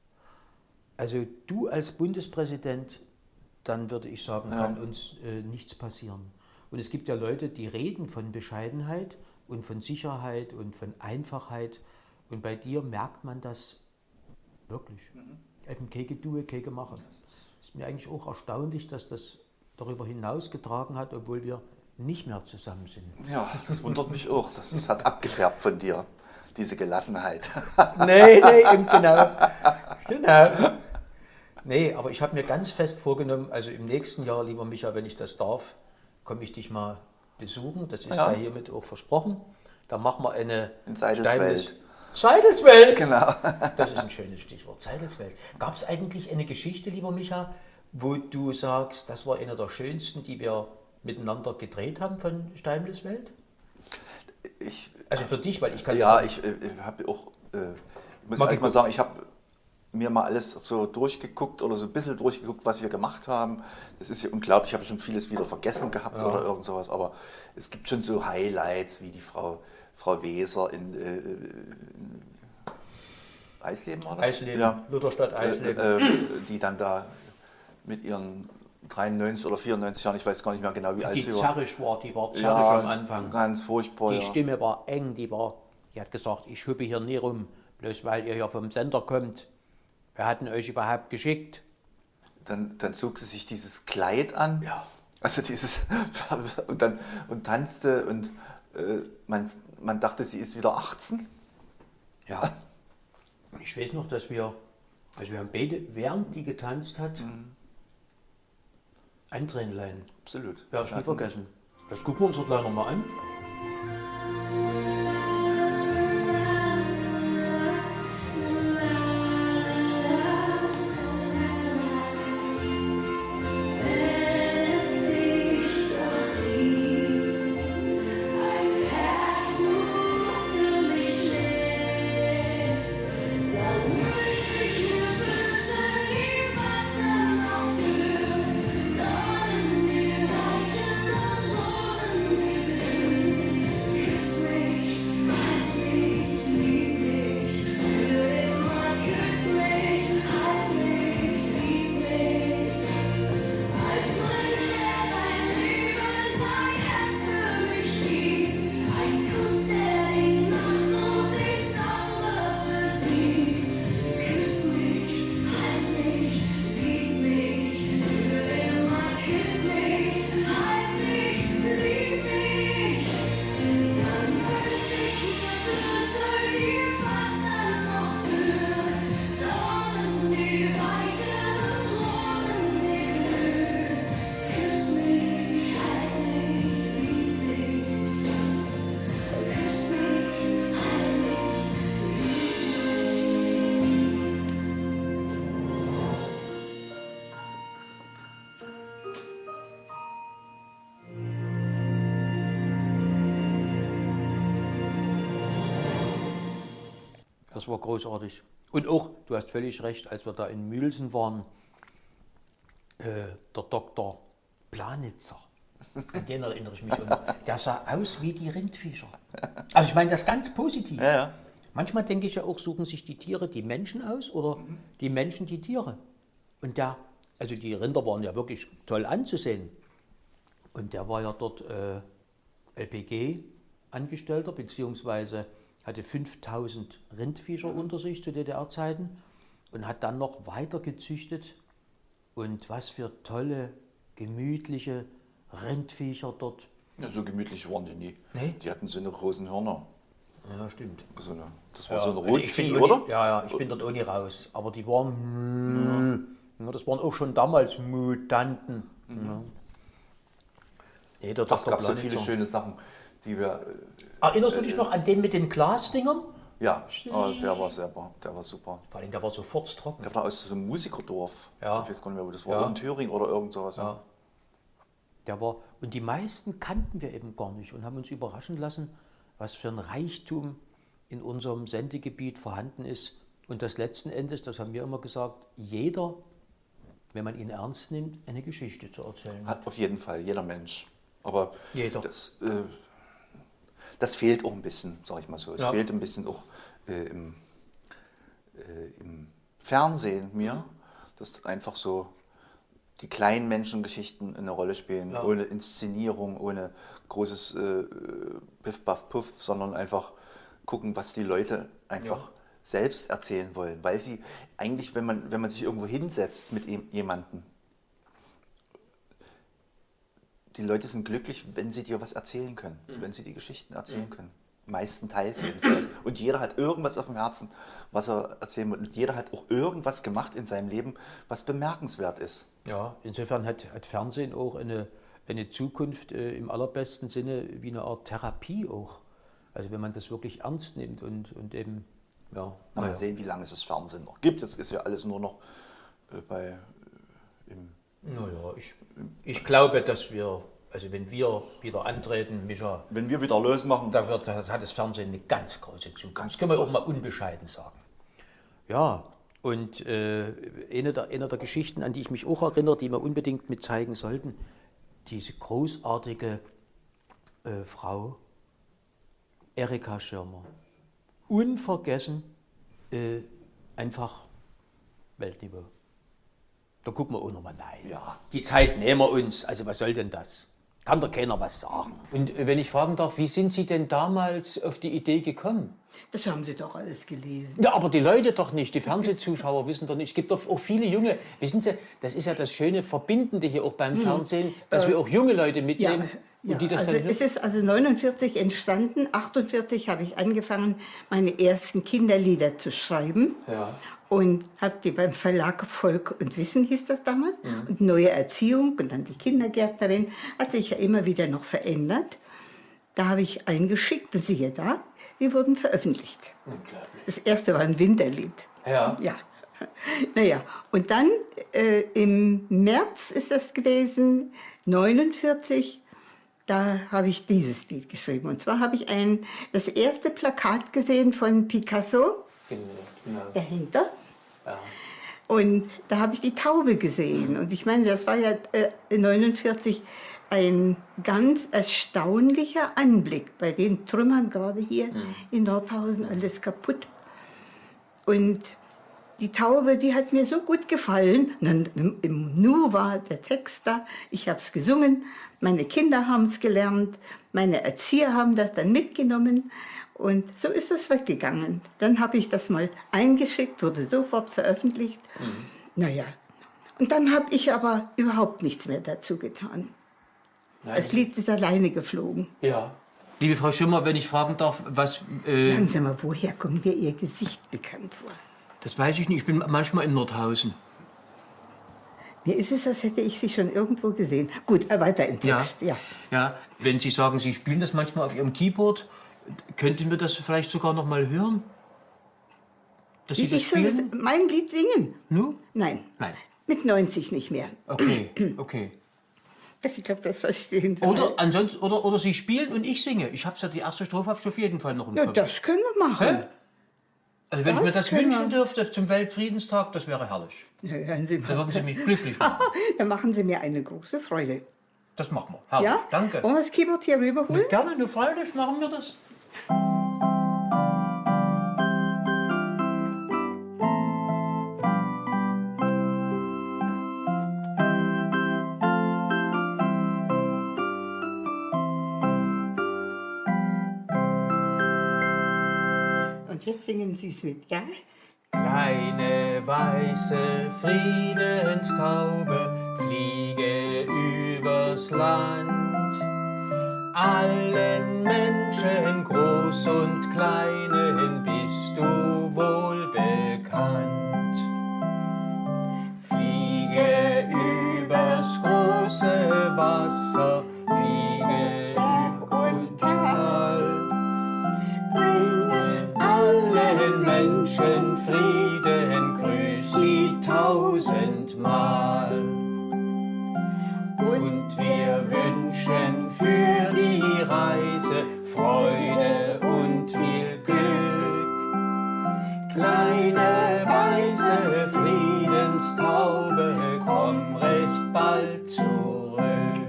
[SPEAKER 1] Also du als Bundespräsident, dann würde ich sagen,
[SPEAKER 2] Ja.
[SPEAKER 1] kann uns äh, nichts passieren. Und es gibt ja Leute, die reden von Bescheidenheit und von Sicherheit und von Einfachheit. Und bei dir merkt man das wirklich. Eben keine Due, keine Mache. Ist mir eigentlich auch erstaunlich, dass das darüber hinaus getragen hat, obwohl wir nicht mehr zusammen sind.
[SPEAKER 2] Ja, das wundert mich auch. Das, das hat abgefärbt von dir, diese Gelassenheit.
[SPEAKER 1] Nee, nee, eben genau. Genau. Nee, aber ich habe mir ganz fest vorgenommen, also im nächsten Jahr, lieber Micha, wenn ich das darf, komme ich dich mal besuchen. Das ist
[SPEAKER 2] Ja.
[SPEAKER 1] ja hiermit auch versprochen. Da machen wir eine
[SPEAKER 2] In Seidelswelt.
[SPEAKER 1] Seidelswelt!
[SPEAKER 2] Genau.
[SPEAKER 1] Das ist ein schönes Stichwort. Seidelswelt. Gab es eigentlich eine Geschichte, lieber Micha, wo du sagst, das war eine der schönsten, die wir miteinander gedreht haben von Steimleswelt?
[SPEAKER 2] Ich,
[SPEAKER 1] Also für dich, weil ich kann...
[SPEAKER 2] ja, ich, äh, ich habe auch, äh, ich muss
[SPEAKER 1] Mal
[SPEAKER 2] eigentlich mal
[SPEAKER 1] geguckt.
[SPEAKER 2] sagen, ich habe mir mal alles so durchgeguckt oder so ein bisschen durchgeguckt, was wir gemacht haben. Das ist ja unglaublich, ich habe schon vieles wieder vergessen gehabt
[SPEAKER 1] Ja.
[SPEAKER 2] oder irgend sowas, aber es gibt schon so Highlights, wie die Frau, Frau Weser in, äh, in Eisleben war das?
[SPEAKER 1] Eisleben,
[SPEAKER 2] Ja.
[SPEAKER 1] Lutherstadt Eisleben.
[SPEAKER 2] Äh, äh, die dann da mit ihren dreiundneunzig oder vierundneunzig Jahren, ich weiß gar nicht mehr genau, wie alt
[SPEAKER 1] Die
[SPEAKER 2] sie war.
[SPEAKER 1] zerrig war, die war zerrig
[SPEAKER 2] Ja,
[SPEAKER 1] am Anfang.
[SPEAKER 2] ganz furchtbar.
[SPEAKER 1] Die
[SPEAKER 2] ja.
[SPEAKER 1] Stimme war eng, die war, die hat gesagt, ich hüppe hier nie rum, bloß weil ihr hier vom Sender kommt. Wer hat denn euch überhaupt geschickt?
[SPEAKER 2] Dann, dann zog sie sich dieses Kleid an,
[SPEAKER 1] Ja.
[SPEAKER 2] also dieses und dann und tanzte und äh, man, man dachte, sie ist wieder achtzehn.
[SPEAKER 1] Ja. Und ich weiß noch, dass wir, also wir haben beide, während die getanzt hat, ein Tränlein.
[SPEAKER 2] Absolut.
[SPEAKER 1] Werde ich nie
[SPEAKER 2] Ja,
[SPEAKER 1] vergessen. Das gucken wir uns doch gleich nochmal an. Das war großartig. Und auch, du hast völlig recht, als wir da in Mühlsen waren, äh, der Doktor Planitzer, an den erinnere ich mich immer, der sah aus wie die Rindviecher. Also ich meine das ganz positiv.
[SPEAKER 2] Ja, ja.
[SPEAKER 1] Manchmal denke ich ja auch, suchen sich die Tiere die Menschen aus oder die Menschen die Tiere. Und der, also die Rinder waren ja wirklich toll anzusehen. Und der war ja dort äh, L P G-Angestellter, beziehungsweise hatte fünftausend Rindviecher unter sich zu D D R-Zeiten und hat dann noch weiter gezüchtet. Und was für tolle, gemütliche Rindviecher dort.
[SPEAKER 2] Ja, so gemütlich waren die nie.
[SPEAKER 1] Nee?
[SPEAKER 2] Die hatten so eine großen Hörner.
[SPEAKER 1] Ja, stimmt.
[SPEAKER 2] So eine, das war
[SPEAKER 1] Ja,
[SPEAKER 2] so ein
[SPEAKER 1] und ich bin
[SPEAKER 2] Rotvieh,
[SPEAKER 1] auch
[SPEAKER 2] oder?
[SPEAKER 1] nie- Ja, ja, ich bin dort auch nie raus. Aber die waren, ja. Das waren auch schon damals Mutanten. Ja. Nee, der
[SPEAKER 2] Das
[SPEAKER 1] Doktor
[SPEAKER 2] gab so
[SPEAKER 1] Planitzer.
[SPEAKER 2] viele schöne Sachen, die wir.
[SPEAKER 1] Erinnerst du dich noch an den mit den Glasdingern?
[SPEAKER 2] Äh, ja, oh, der war sehr, der war super.
[SPEAKER 1] Vor allem, der war sofort trocken.
[SPEAKER 2] Der war aus so einem Musikerdorf.
[SPEAKER 1] Ja.
[SPEAKER 2] Ich weiß gar nicht mehr, wo das war.
[SPEAKER 1] Ja.
[SPEAKER 2] In Thüringen oder irgend sowas.
[SPEAKER 1] Ja. Der war, und die meisten kannten wir eben gar nicht und haben uns überraschen lassen, was für ein Reichtum in unserem Sendegebiet vorhanden ist. Und das letzten Endes, das haben wir immer gesagt, jeder, wenn man ihn ernst nimmt, eine Geschichte zu erzählen hat.
[SPEAKER 2] Hat auf jeden Fall jeder Mensch. Aber
[SPEAKER 1] Jeder.
[SPEAKER 2] Das, äh, das fehlt auch ein bisschen, sag ich mal so. Es
[SPEAKER 1] Ja.
[SPEAKER 2] fehlt ein bisschen auch äh, im, äh, im Fernsehen mir, dass einfach so die kleinen Menschengeschichten eine Rolle spielen,
[SPEAKER 1] Ja.
[SPEAKER 2] ohne Inszenierung, ohne großes äh, Piff, Baff, Puff, sondern einfach gucken, was die Leute einfach
[SPEAKER 1] Ja.
[SPEAKER 2] selbst erzählen wollen. Weil sie eigentlich, wenn man, wenn man sich irgendwo hinsetzt mit jemandem, die Leute sind glücklich, wenn sie dir was erzählen können,
[SPEAKER 1] Mhm.
[SPEAKER 2] wenn sie die Geschichten erzählen können. Meistenteils jedenfalls. Und jeder hat irgendwas auf dem Herzen, was er erzählen will. Und jeder hat auch irgendwas gemacht in seinem Leben, was bemerkenswert ist.
[SPEAKER 1] Ja, insofern hat, hat Fernsehen auch eine, eine Zukunft äh, im allerbesten Sinne wie eine Art Therapie auch. Also wenn man das wirklich ernst nimmt und, und eben, ja.
[SPEAKER 2] Na, mal sehen, wie lange es das Fernsehen noch gibt. Jetzt ist ja alles nur noch äh, bei äh, im...
[SPEAKER 1] Naja, ich, ich glaube, dass wir, also wenn wir wieder antreten, Micha,
[SPEAKER 2] wenn wir wieder losmachen,
[SPEAKER 1] da wird, hat das Fernsehen eine ganz große Zukunft. Das können wir auch mal unbescheiden sagen. Ja, und äh, eine, der, eine der Geschichten, an die ich mich auch erinnere, die wir unbedingt mit zeigen sollten, diese großartige äh, Frau Erika Schirmer. Unvergessen, äh, einfach Weltniveau. Da gucken wir auch nochmal rein.
[SPEAKER 2] Ja.
[SPEAKER 1] Die Zeit nehmen wir uns, also was soll denn das? Kann doch keiner was sagen. Und wenn ich fragen darf, wie sind Sie denn damals auf die Idee gekommen?
[SPEAKER 4] Das haben Sie doch alles gelesen.
[SPEAKER 1] Ja, aber die Leute doch nicht, die Fernsehzuschauer wissen doch nicht. Es gibt doch auch viele junge, wissen Sie, das ist ja das schöne Verbindende hier auch beim hm. Fernsehen, dass äh, wir auch junge Leute mitnehmen. Ja.
[SPEAKER 4] Ja,
[SPEAKER 1] und die das
[SPEAKER 4] also
[SPEAKER 1] dann
[SPEAKER 4] es ist also neunundvierzig entstanden, achtundvierzig habe ich angefangen, meine ersten Kinderlieder zu schreiben.
[SPEAKER 1] Ja.
[SPEAKER 4] Und habe die beim Verlag Volk und Wissen, hieß das damals, mhm. und Neue Erziehung und dann die Kindergärtnerin, hat sich ja immer wieder noch verändert. Da habe ich eingeschickt und siehe da, die wurden veröffentlicht. Das erste war ein Winterlied.
[SPEAKER 1] Ja.
[SPEAKER 4] Ja. Naja, und dann äh, im März ist das gewesen, neunundvierzig, da habe ich dieses Lied geschrieben. Und zwar habe ich ein, das erste Plakat gesehen von Picasso.
[SPEAKER 1] Genau. Genau.
[SPEAKER 4] Dahinter.
[SPEAKER 1] Ja.
[SPEAKER 4] Und da habe ich die Taube gesehen. Und ich meine, das war ja äh, neunundvierzig ein ganz erstaunlicher Anblick. Bei den Trümmern gerade hier mhm. in Nordhausen, alles kaputt. Und die Taube, die hat mir so gut gefallen. Und dann im, im Nu war der Text da. Ich habe es gesungen. Meine Kinder haben es gelernt. Meine Erzieher haben das dann mitgenommen. Und so ist es weggegangen. Dann habe ich das mal eingeschickt, wurde sofort veröffentlicht. Mhm. Naja, und dann habe ich aber überhaupt nichts mehr dazu getan. Nein. Das Lied ist alleine geflogen.
[SPEAKER 1] Ja. Liebe Frau Schirmer, wenn ich fragen darf, was... Äh,
[SPEAKER 4] Sagen Sie mal, woher kommt mir Ihr Gesicht bekannt vor?
[SPEAKER 1] Das weiß ich nicht, ich bin manchmal in Nordhausen.
[SPEAKER 4] Mir ist es, als hätte ich Sie schon irgendwo gesehen. Gut, weiter im Text.
[SPEAKER 1] Ja, ja. ja, wenn Sie sagen, Sie spielen das manchmal auf Ihrem Keyboard... Könnten wir das vielleicht sogar noch mal hören? Dass Sie
[SPEAKER 4] ich
[SPEAKER 1] das
[SPEAKER 4] soll das, mein Lied singen?
[SPEAKER 1] Nu?
[SPEAKER 4] Nein.
[SPEAKER 1] Nein.
[SPEAKER 4] Mit neunzig nicht mehr.
[SPEAKER 1] Okay, okay.
[SPEAKER 4] Ich glaube, das verstehen Sie.
[SPEAKER 1] Oder, ansonsten, oder, oder Sie spielen und ich singe. Ich habe ja die erste Strophe habe ich auf jeden Fall noch im Kopf.
[SPEAKER 4] Ja, das können wir machen.
[SPEAKER 1] Hä? Also wenn das ich mir das wünschen wir. dürfte zum Weltfriedenstag, das wäre herrlich.
[SPEAKER 4] Ja, hören Sie mal.
[SPEAKER 1] Dann würden Sie mich glücklich machen.
[SPEAKER 4] Dann machen Sie mir eine große Freude.
[SPEAKER 1] Das machen wir. Herrlich.
[SPEAKER 4] Ja?
[SPEAKER 1] Danke.
[SPEAKER 4] Wollen wir das Keyboard hier rüberholen?
[SPEAKER 1] Ja, gerne, nur freilich machen wir das.
[SPEAKER 4] Und jetzt singen Sie es mit, ja?
[SPEAKER 1] Kleine weiße Friedenstaube, fliege übers Land. Allen Menschen, groß und kleinen, bist du wohl bekannt. Fliege übers große Wasser, fliege Berg und Tal. Bringe allen Menschen Frieden, grüß sie tausendmal. Und wir wünschen für die Reise Freude und viel Glück. Kleine weiße Friedenstaube, komm recht bald zurück.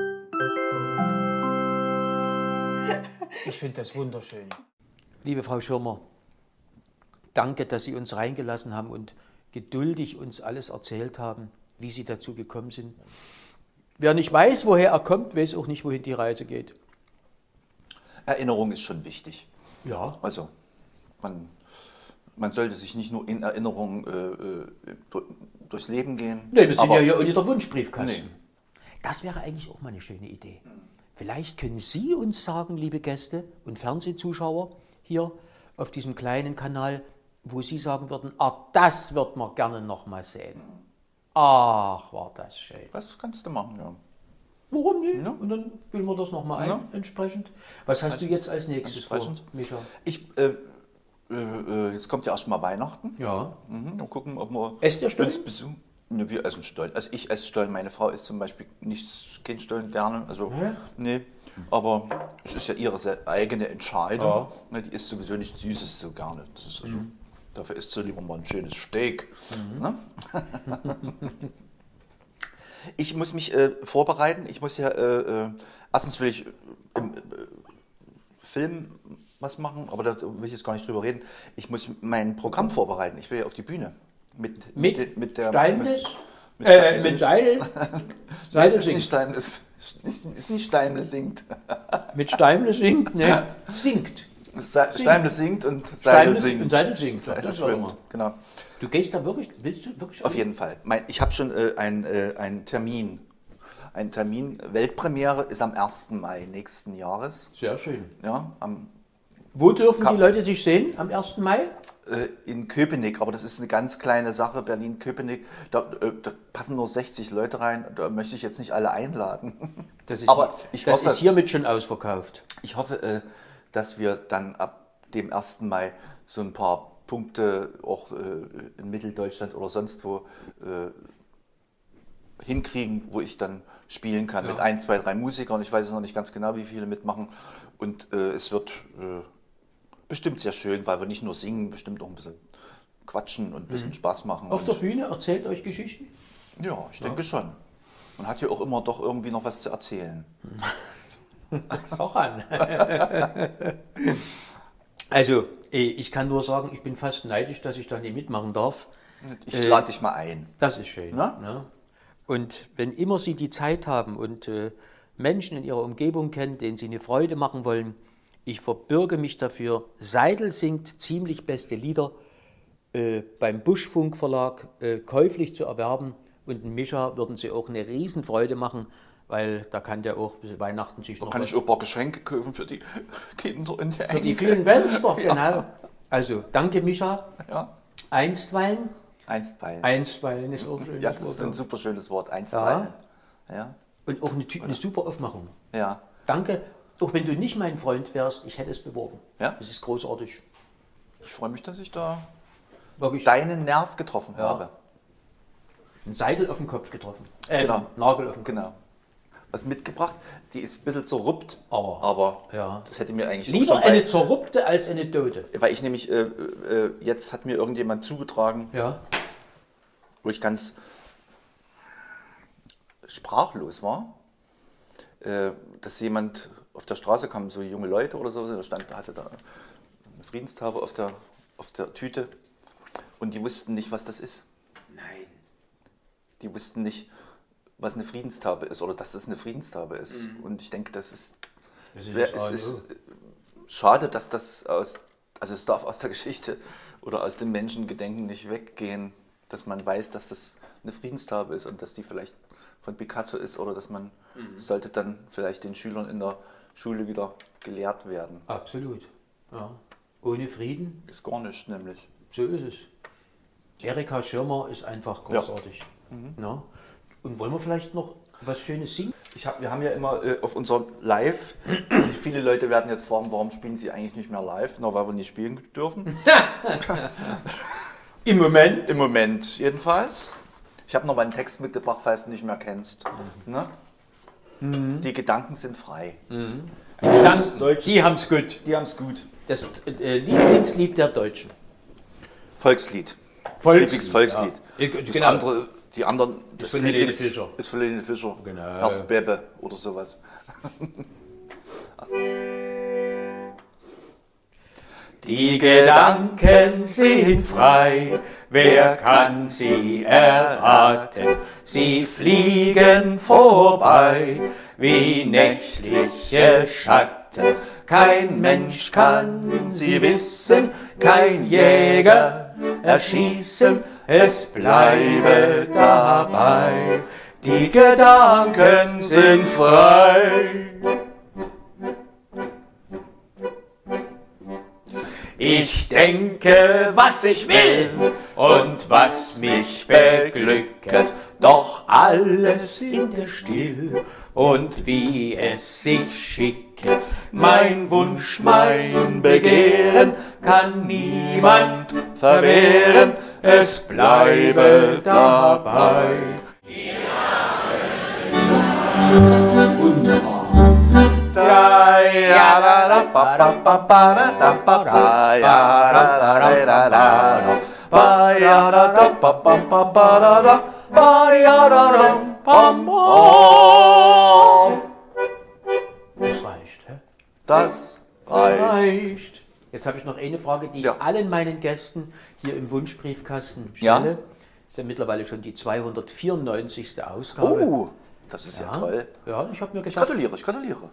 [SPEAKER 1] Ich finde das wunderschön. Liebe Frau Schirmer, danke, dass Sie uns reingelassen haben und geduldig uns alles erzählt haben, wie Sie dazu gekommen sind. Wer nicht weiß, woher er kommt, weiß auch nicht, wohin die Reise geht.
[SPEAKER 2] Erinnerung ist schon wichtig.
[SPEAKER 1] Ja.
[SPEAKER 2] Also, man, man sollte sich nicht nur in Erinnerung äh, durchs Leben gehen.
[SPEAKER 1] Nee, wir sind ja hier in der Wunschbriefkasten.
[SPEAKER 2] Nee.
[SPEAKER 1] Das wäre eigentlich auch mal eine schöne Idee. Vielleicht können Sie uns sagen, liebe Gäste und Fernsehzuschauer hier auf diesem kleinen Kanal, wo Sie sagen würden, ah, das wird man gerne noch mal sehen. Ach, war das schön.
[SPEAKER 2] Das kannst du machen, ja.
[SPEAKER 1] Warum nicht?
[SPEAKER 2] Ja.
[SPEAKER 1] Und dann spielen wir das nochmal ein,
[SPEAKER 2] Ja.
[SPEAKER 1] entsprechend. Was hast du jetzt als nächstes vor,
[SPEAKER 2] Entsprechend.
[SPEAKER 1] Micha?
[SPEAKER 2] Ich, äh, äh, jetzt kommt ja erst mal Weihnachten.
[SPEAKER 1] Ja.
[SPEAKER 2] Mhm, und gucken, ob wir
[SPEAKER 1] Esst ihr Stollen?
[SPEAKER 2] uns besuchen. Ne, wir essen Stollen. Also ich esse Stollen. Meine Frau isst zum Beispiel nicht kein Stollen gerne. Also,
[SPEAKER 1] Ja.
[SPEAKER 2] nee. Aber es ist ja ihre se- eigene Entscheidung.
[SPEAKER 1] Ja.
[SPEAKER 2] Ne, die isst sowieso nicht Süßes so gerne. Das ist also, dafür isst sie lieber mal ein schönes Steak. Ne? Ich muss mich äh, vorbereiten. Ich muss ja, äh, äh, erstens will ich äh, im äh, Film was machen, aber da will ich jetzt gar nicht drüber reden. Ich muss mein Programm vorbereiten. Ich will ja auf die Bühne. Mit,
[SPEAKER 1] Mit,
[SPEAKER 2] mit, mit der
[SPEAKER 1] Steinles?
[SPEAKER 2] mit
[SPEAKER 1] Äh,
[SPEAKER 2] Stein-
[SPEAKER 1] mit Seidel?
[SPEAKER 2] Das
[SPEAKER 1] Seidel
[SPEAKER 2] ist nicht Steimles, ist, ist nicht Steimles singt.
[SPEAKER 1] Mit Steimle singt, ne? Singt.
[SPEAKER 2] Se- Steimles singt und Seidel
[SPEAKER 1] Steimle
[SPEAKER 2] singt.
[SPEAKER 1] und Seidel singt.
[SPEAKER 2] Seidel
[SPEAKER 1] Das war
[SPEAKER 2] schwimmt.
[SPEAKER 1] immer.
[SPEAKER 2] Genau.
[SPEAKER 1] Du gehst da wirklich, willst du wirklich?
[SPEAKER 2] Auf jeden Fall. Mein, ich habe schon äh, einen äh, einen Termin. Ein Termin, Weltpremiere ist am ersten Mai nächsten Jahres.
[SPEAKER 1] Sehr schön.
[SPEAKER 2] Ja, am
[SPEAKER 1] Wo dürfen
[SPEAKER 2] Ka-
[SPEAKER 1] die Leute dich sehen am ersten Mai?
[SPEAKER 2] äh, in Köpenick, aber das ist eine ganz kleine Sache, Berlin-Köpenick. Da, äh, da passen nur sechzig Leute rein, da möchte ich jetzt nicht alle einladen.
[SPEAKER 1] Das ist,
[SPEAKER 2] aber ich
[SPEAKER 1] das
[SPEAKER 2] hoffe,
[SPEAKER 1] ist hiermit schon ausverkauft.
[SPEAKER 2] ich hoffe, äh, dass wir dann ab dem ersten Mai so ein paar Punkte auch äh, in Mitteldeutschland oder sonst wo äh, hinkriegen, wo ich dann spielen kann
[SPEAKER 1] Ja.
[SPEAKER 2] mit ein, zwei, drei Musikern. Ich weiß es noch nicht ganz genau, wie viele mitmachen. Und äh, es wird äh, bestimmt sehr schön, weil wir nicht nur singen, bestimmt auch ein bisschen quatschen und ein bisschen Spaß machen.
[SPEAKER 1] Auf der
[SPEAKER 2] und,
[SPEAKER 1] Bühne erzählt euch Geschichten?
[SPEAKER 2] ja, ich denke schon. Man hat ja auch immer doch irgendwie noch was zu erzählen.
[SPEAKER 1] Sag an. Also, äh, ich kann nur sagen, ich bin fast neidisch, dass ich da nicht mitmachen darf.
[SPEAKER 2] Ich
[SPEAKER 1] Äh,
[SPEAKER 2] lade dich mal ein.
[SPEAKER 1] Das ist schön.
[SPEAKER 2] Na?
[SPEAKER 1] Ne? Und wenn immer Sie die Zeit haben und äh, Menschen in Ihrer Umgebung kennen, denen Sie eine Freude machen wollen, ich verbürge mich dafür. Seidel singt ziemlich beste Lieder äh, beim Buschfunk Verlag äh, käuflich zu erwerben. Und in Micha würden Sie auch eine Riesenfreude machen, weil da kann der auch bis Weihnachten sich noch
[SPEAKER 2] Kann
[SPEAKER 1] was-
[SPEAKER 2] ich auch ein paar Geschenke kaufen für die Kinder und die
[SPEAKER 1] für die
[SPEAKER 2] Enkel?
[SPEAKER 1] vielen Fenster. Genau. Also, danke Micha.
[SPEAKER 2] Ja,
[SPEAKER 1] Einstweilen.
[SPEAKER 2] einstweilen.
[SPEAKER 1] Einstweilen ist auch ein schönes
[SPEAKER 2] Ja, das ist
[SPEAKER 1] Wort.
[SPEAKER 2] ein super schönes Wort, einstweilen. Ja,
[SPEAKER 1] Und auch eine, Tü- eine super Aufmachung.
[SPEAKER 2] ja.
[SPEAKER 1] Danke. Auch wenn du nicht mein Freund wärst, ich hätte es beworben.
[SPEAKER 2] Ja?
[SPEAKER 1] Das ist großartig.
[SPEAKER 2] Ich freue mich, dass ich da
[SPEAKER 1] Wirklich
[SPEAKER 2] deinen Nerv getroffen
[SPEAKER 1] Ja.
[SPEAKER 2] habe.
[SPEAKER 1] einen Seidel auf den Kopf getroffen. Äh,
[SPEAKER 2] Genau.
[SPEAKER 1] einen Nagel auf den Kopf.
[SPEAKER 2] Genau. Was mitgebracht, die ist ein bisschen zerruppt,
[SPEAKER 1] Aber-
[SPEAKER 2] aber
[SPEAKER 1] ja.
[SPEAKER 2] das hätte mir eigentlich
[SPEAKER 1] Lieber
[SPEAKER 2] auch schon
[SPEAKER 1] eine
[SPEAKER 2] bei,
[SPEAKER 1] zerrupte als eine Tote.
[SPEAKER 2] weil ich nämlich, äh, äh, jetzt hat mir irgendjemand zugetragen,
[SPEAKER 1] Ja.
[SPEAKER 2] wo ich ganz sprachlos war, äh, dass jemand auf der Straße kam, so junge Leute oder so, da stand, hatte da eine Friedenstaube auf der, auf der Tüte und die wussten nicht, was das ist.
[SPEAKER 1] Nein.
[SPEAKER 2] Die wussten nicht, was eine Friedenstaube ist oder dass das eine Friedenstaube ist. Und ich denke, das ist,
[SPEAKER 1] Das ist
[SPEAKER 2] wer-
[SPEAKER 1] das A und
[SPEAKER 2] es ist
[SPEAKER 1] O.
[SPEAKER 2] schade, dass das aus, also es darf aus der Geschichte oder aus dem Menschengedenken nicht weggehen, dass man weiß, dass das eine Friedenstaube ist und dass die vielleicht von Picasso ist oder dass man, sollte dann vielleicht den Schülern in der Schule wieder gelehrt werden.
[SPEAKER 1] Absolut. Ja. Ohne Frieden,
[SPEAKER 2] Ist gar nicht, nämlich.
[SPEAKER 1] so ist es. Erika Schirmer ist einfach großartig.
[SPEAKER 2] Mhm.
[SPEAKER 1] Na? Und wollen wir vielleicht noch was Schönes singen?
[SPEAKER 2] Ich hab, wir haben ja immer äh, auf unserem Live, viele Leute werden jetzt fragen, warum spielen sie eigentlich nicht mehr live? Na, weil wir nicht spielen dürfen.
[SPEAKER 1] Im Moment.
[SPEAKER 2] Im Moment jedenfalls. Ich habe noch mal einen Text mitgebracht, falls du nicht mehr kennst. Ne? Die Gedanken sind frei.
[SPEAKER 1] Die, Gedanken, die haben es gut.
[SPEAKER 2] Die haben es gut.
[SPEAKER 1] Das äh, Lieblingslied der Deutschen.
[SPEAKER 2] Volkslied.
[SPEAKER 1] Volkslied,
[SPEAKER 2] Lieblingsvolkslied.
[SPEAKER 1] ja.
[SPEAKER 2] Das
[SPEAKER 1] Genau.
[SPEAKER 2] andere, die anderen, das
[SPEAKER 1] von Helene
[SPEAKER 2] Lieblings-
[SPEAKER 1] Fischer.
[SPEAKER 2] Ist von Helene Fischer.
[SPEAKER 1] Genau.
[SPEAKER 2] Herzbebe oder sowas.
[SPEAKER 1] Die Gedanken sind frei, wer kann sie erraten? Sie fliegen vorbei wie nächtliche Schatten. Kein Mensch kann sie wissen, kein Jäger erschießen, es bleibe dabei. Die Gedanken sind frei. Ich denke, was ich will und was mich beglücket, doch alles in der Still. Und wie es sich schicket, mein Wunsch, mein Begehren, kann niemand verwehren, es bleibe dabei.
[SPEAKER 2] Da, ja, da, da, ba, ba, ba, ba, da, da, ba, ba, ja, da, da, da, da, da, ba, ja, da, da, ba, ba, ba, ba, da, da, ba, ja, da, da, bam, bam.
[SPEAKER 1] Das reicht, hä?
[SPEAKER 2] Das reicht.
[SPEAKER 1] reicht. Jetzt habe ich noch eine Frage, die ich
[SPEAKER 2] Ja.
[SPEAKER 1] allen meinen Gästen hier im Wunschbriefkasten
[SPEAKER 2] Ja.
[SPEAKER 1] stelle. Das ist ja mittlerweile schon die zweihundertvierundneunzigste Ausgabe.
[SPEAKER 2] Oh, das ist ja, toll.
[SPEAKER 1] Ja, ich habe mir
[SPEAKER 2] Ich
[SPEAKER 1] gedacht,
[SPEAKER 2] gratuliere, ich gratuliere.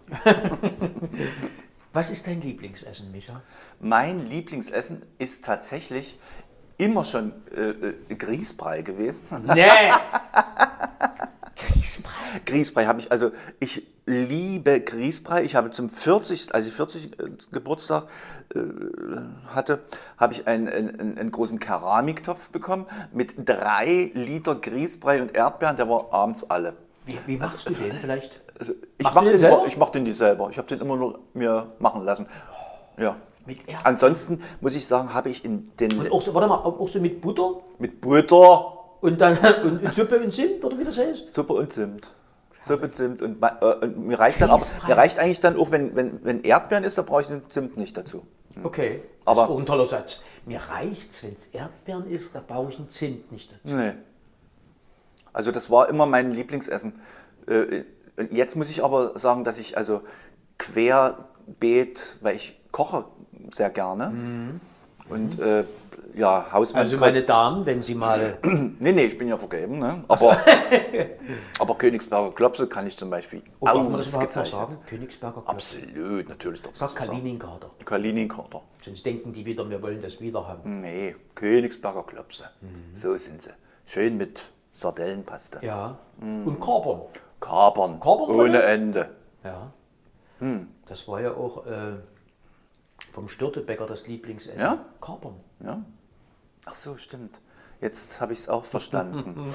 [SPEAKER 1] was ist dein Lieblingsessen, Micha?
[SPEAKER 2] Mein Lieblingsessen ist tatsächlich immer schon äh, äh, Grießbrei gewesen.
[SPEAKER 1] Nee! Grießbrei.
[SPEAKER 2] Grießbrei habe ich, also ich liebe Grießbrei. Ich habe zum vierzigsten, als ich vierzig äh, Geburtstag äh, hatte, habe ich einen, einen, einen großen Keramiktopf bekommen mit drei Liter Grießbrei und Erdbeeren. Der war abends alle.
[SPEAKER 1] Wie, wie machst du den vielleicht?
[SPEAKER 2] Also ich
[SPEAKER 1] Machst
[SPEAKER 2] mache
[SPEAKER 1] du den
[SPEAKER 2] den,
[SPEAKER 1] selber?
[SPEAKER 2] ich mach den nicht selber. Ich habe den immer nur mir machen lassen. Ja.
[SPEAKER 1] Mit Erdbeeren?
[SPEAKER 2] Ansonsten muss ich sagen, habe ich in den
[SPEAKER 1] Und auch so, warte mal, auch so mit Butter
[SPEAKER 2] mit Butter,
[SPEAKER 1] und dann und, und Suppe und Zimt, oder wie das heißt?
[SPEAKER 2] Suppe und Zimt. Suppe, Zimt und, äh, und mir reicht dann aber, mir reicht eigentlich dann auch, wenn, wenn, wenn Erdbeeren ist, da brauche ich den Zimt nicht dazu.
[SPEAKER 1] Okay, das
[SPEAKER 2] Aber-
[SPEAKER 1] ist auch ein toller Satz. Mir reicht's, wenn es Erdbeeren ist, da baue ich einen Zimt nicht dazu.
[SPEAKER 2] Nee. Also das war immer mein Lieblingsessen. Äh, und jetzt muss ich aber sagen, dass ich also querbeet, weil ich koche sehr gerne. Und äh, ja,
[SPEAKER 1] Also
[SPEAKER 2] Hausmannskost.
[SPEAKER 1] meine Damen, wenn Sie mal...
[SPEAKER 2] Nee, nee, ich bin ja vergeben, ne? Aber, aber Königsberger Klopse kann ich zum Beispiel
[SPEAKER 1] Oh, darf man das überhaupt noch
[SPEAKER 2] ausgezeichnet.
[SPEAKER 1] sagen? Königsberger Klopse.
[SPEAKER 2] Absolut, natürlich doch.
[SPEAKER 1] Sag Kaliningrader.
[SPEAKER 2] Kaliningrader.
[SPEAKER 1] Sonst denken die wieder, wir wollen das wieder haben.
[SPEAKER 2] Nee, Königsberger Klopse. So sind sie. Schön mit Sardellenpaste.
[SPEAKER 1] Ja. Und Kapern.
[SPEAKER 2] Kapern.
[SPEAKER 1] Kapern
[SPEAKER 2] ohne
[SPEAKER 1] drin?
[SPEAKER 2] Ende.
[SPEAKER 1] Ja. Das war ja auch äh, vom Störtebäcker das Lieblingsessen.
[SPEAKER 2] Ja?
[SPEAKER 1] Kapern.
[SPEAKER 2] Ja? Ach so, stimmt. Jetzt habe ich es auch verstanden.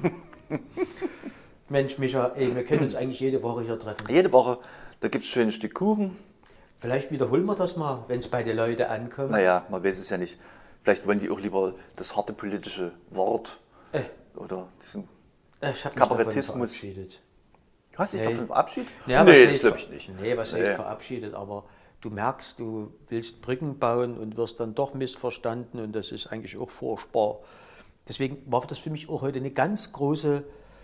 [SPEAKER 1] Mensch, Micha, ey, wir können uns eigentlich jede Woche hier treffen.
[SPEAKER 2] Jede Woche, da gibt es schön ein Stück Kuchen.
[SPEAKER 1] Vielleicht wiederholen wir das mal, wenn es bei den Leuten ankommt.
[SPEAKER 2] Naja, man weiß es ja nicht. Vielleicht wollen die auch lieber das harte politische Wort
[SPEAKER 1] Äh,
[SPEAKER 2] oder diesen.
[SPEAKER 1] ich habe mich
[SPEAKER 2] Kabarettismus.
[SPEAKER 1] davon verabschiedet.
[SPEAKER 2] Hast du dich
[SPEAKER 1] Nee.
[SPEAKER 2] davon verabschiedet?
[SPEAKER 1] Ja,
[SPEAKER 2] nee,
[SPEAKER 1] was
[SPEAKER 2] das
[SPEAKER 1] heißt
[SPEAKER 2] glaube
[SPEAKER 1] ver-
[SPEAKER 2] ich nicht.
[SPEAKER 1] Nee, was heißt
[SPEAKER 2] Nee.
[SPEAKER 1] verabschiedet, aber du merkst, du willst Brücken bauen und wirst dann doch missverstanden und das ist eigentlich auch furchtbar. Deswegen war das für mich auch heute eine ganz große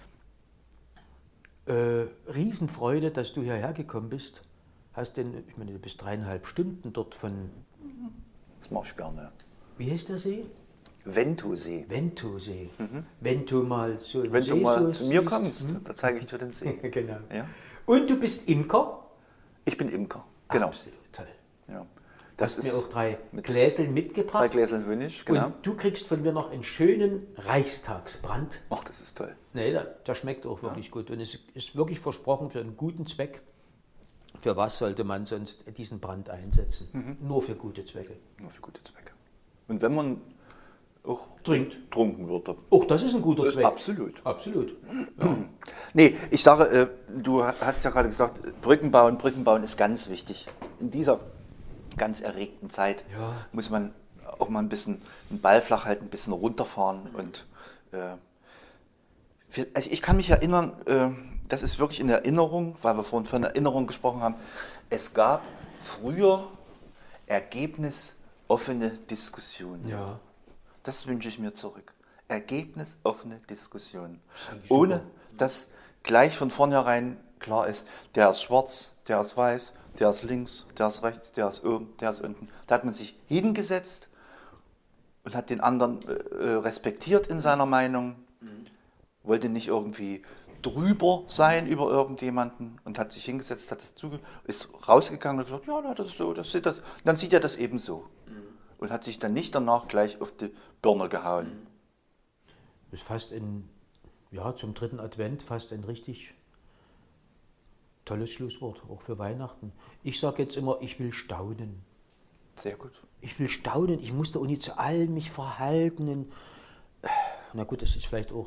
[SPEAKER 1] äh, Riesenfreude, dass du hierher gekommen bist. Hast denn, ich meine, du bist dreieinhalb Stunden dort von,
[SPEAKER 2] Das mache ich gerne.
[SPEAKER 1] wie heißt der See?
[SPEAKER 2] Ventosee.
[SPEAKER 1] Ventosee. Wenn du mal so im
[SPEAKER 2] Wenn
[SPEAKER 1] See
[SPEAKER 2] du mal
[SPEAKER 1] so
[SPEAKER 2] zu mir
[SPEAKER 1] siehst.
[SPEAKER 2] kommst, da zeige ich dir den See.
[SPEAKER 1] Genau.
[SPEAKER 2] Ja?
[SPEAKER 1] Und du bist Imker?
[SPEAKER 2] Ich bin Imker. Genau.
[SPEAKER 1] Absolut toll.
[SPEAKER 2] Ja.
[SPEAKER 1] Das
[SPEAKER 2] Das
[SPEAKER 1] hast
[SPEAKER 2] ist
[SPEAKER 1] mir auch drei
[SPEAKER 2] mit
[SPEAKER 1] Gläsel
[SPEAKER 2] drei
[SPEAKER 1] mitgebracht.
[SPEAKER 2] Gläsern Honig, genau.
[SPEAKER 1] Und du kriegst von mir noch einen schönen Reichstagsbrand.
[SPEAKER 2] Ach, das ist toll.
[SPEAKER 1] Nee, der, der schmeckt auch wirklich gut. Und es ist wirklich versprochen für einen guten Zweck. Für was sollte man sonst diesen Brand einsetzen?
[SPEAKER 2] Mhm.
[SPEAKER 1] Nur für gute Zwecke.
[SPEAKER 2] Nur für gute Zwecke. Und wenn man auch
[SPEAKER 1] Trinkt.
[SPEAKER 2] trunken wird, dann-
[SPEAKER 1] Auch das ist ein guter Zweck.
[SPEAKER 2] absolut.
[SPEAKER 1] Absolut.
[SPEAKER 2] Nee, ich sage, äh, du hast ja gerade gesagt, Brücken bauen, Brücken bauen ist ganz wichtig. In dieser ganz erregten Zeit
[SPEAKER 1] Ja.
[SPEAKER 2] muss man auch mal ein bisschen den Ball flach halten, ein bisschen runterfahren. Und äh, viel- also ich kann mich erinnern, äh, das ist wirklich in Erinnerung, weil wir vorhin von Erinnerung gesprochen haben, es gab früher ergebnisoffene Diskussionen.
[SPEAKER 1] Ja.
[SPEAKER 2] Das wünsche ich mir zurück. Ergebnisoffene Diskussionen.
[SPEAKER 1] eigentlich super.
[SPEAKER 2] Ohne dass gleich von vornherein klar ist, der ist schwarz, der ist weiß, der ist links, der ist rechts, der ist oben, der ist unten. Da hat man sich hingesetzt und hat den anderen äh, respektiert in seiner Meinung, wollte nicht irgendwie drüber sein über irgendjemanden und hat sich hingesetzt, hat das zuge ist rausgegangen und gesagt, ja, das ist so, das sieht das, dann sieht er das eben so. Und hat sich dann nicht danach gleich auf die Birne gehauen.
[SPEAKER 1] Das ist fast ein, ja, zum dritten Advent fast ein richtig tolles Schlusswort, auch für Weihnachten. Ich sage jetzt immer, ich will staunen.
[SPEAKER 2] Sehr gut.
[SPEAKER 1] Ich will staunen, ich muss da auch nicht zu allem mich verhalten. Und, na gut, das ist vielleicht auch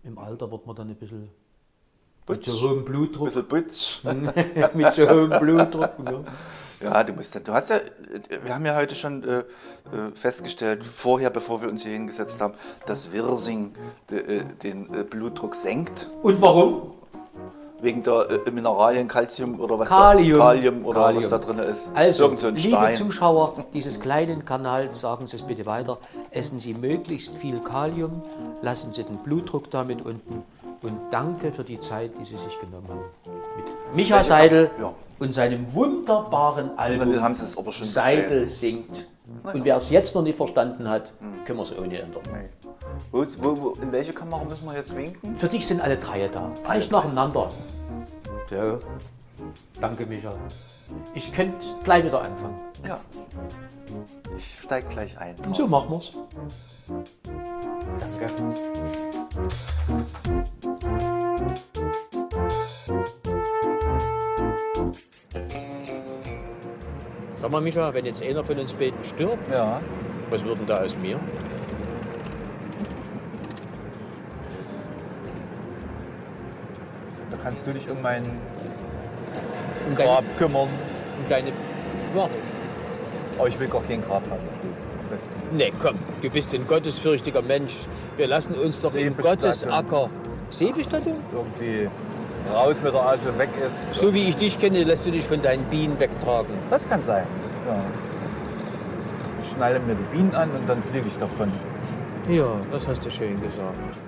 [SPEAKER 1] im Alter wird man dann ein bisschen
[SPEAKER 2] Putz.
[SPEAKER 1] mit so hohem Blutdruck.
[SPEAKER 2] Ein bisschen Putz.
[SPEAKER 1] mit so hohem Blutdruck. Ja.
[SPEAKER 2] Ja, du musst, du hast ja, wir haben ja heute schon äh, festgestellt, vorher, bevor wir uns hier hingesetzt haben, dass Wirsing de, äh, den äh, Blutdruck senkt.
[SPEAKER 1] Und warum?
[SPEAKER 2] Wegen der äh, Mineralien, Calcium oder was
[SPEAKER 1] Kalium.
[SPEAKER 2] da, Kalium oder
[SPEAKER 1] Kalium.
[SPEAKER 2] was da drin ist.
[SPEAKER 1] Also,
[SPEAKER 2] Irgend so ein
[SPEAKER 1] liebe
[SPEAKER 2] Stein.
[SPEAKER 1] Zuschauer dieses kleinen Kanals, sagen Sie es bitte weiter, essen Sie möglichst viel Kalium, lassen Sie den Blutdruck damit unten und danke für die Zeit, die Sie sich genommen haben. Mit Micha
[SPEAKER 2] Welche-
[SPEAKER 1] Seidel
[SPEAKER 2] ja.
[SPEAKER 1] und seinem wunderbaren Album
[SPEAKER 2] Dann haben sie es aber schon
[SPEAKER 1] Seidel
[SPEAKER 2] gesehen.
[SPEAKER 1] singt. Und wer es jetzt noch nicht verstanden hat, können wir es ohne ändern.
[SPEAKER 2] Nee. Wo, wo, wo, in welche Kamera müssen wir jetzt winken?
[SPEAKER 1] Für dich sind alle drei da. Reicht nacheinander. So. Danke, Micha. Ich könnte gleich wieder anfangen.
[SPEAKER 2] Ja. Ich steig gleich ein.
[SPEAKER 1] Und so machen wir's. Danke. Sag mal, Micha, wenn jetzt einer von uns beiden stirbt,
[SPEAKER 2] Ja.
[SPEAKER 1] was wird denn da aus mir?
[SPEAKER 5] Da kannst du dich um mein
[SPEAKER 1] Um
[SPEAKER 5] Grab kümmern.
[SPEAKER 1] um deine Ware.
[SPEAKER 5] Aber ich will gar kein Grab haben. Am besten.
[SPEAKER 1] Nee, komm, du bist ein gottesfürchtiger Mensch. Wir lassen uns doch im
[SPEAKER 5] Seebestattung.
[SPEAKER 1] Gottesacker. Seebestattung?
[SPEAKER 5] Irgendwie raus mit der Asche, weg ist.
[SPEAKER 1] So wie ich dich kenne, lässt du dich von deinen Bienen wegtragen.
[SPEAKER 5] Das kann sein. Ja. Ich schnalle mir die Bienen an und dann fliege ich davon.
[SPEAKER 1] Ja, das hast du schön gesagt.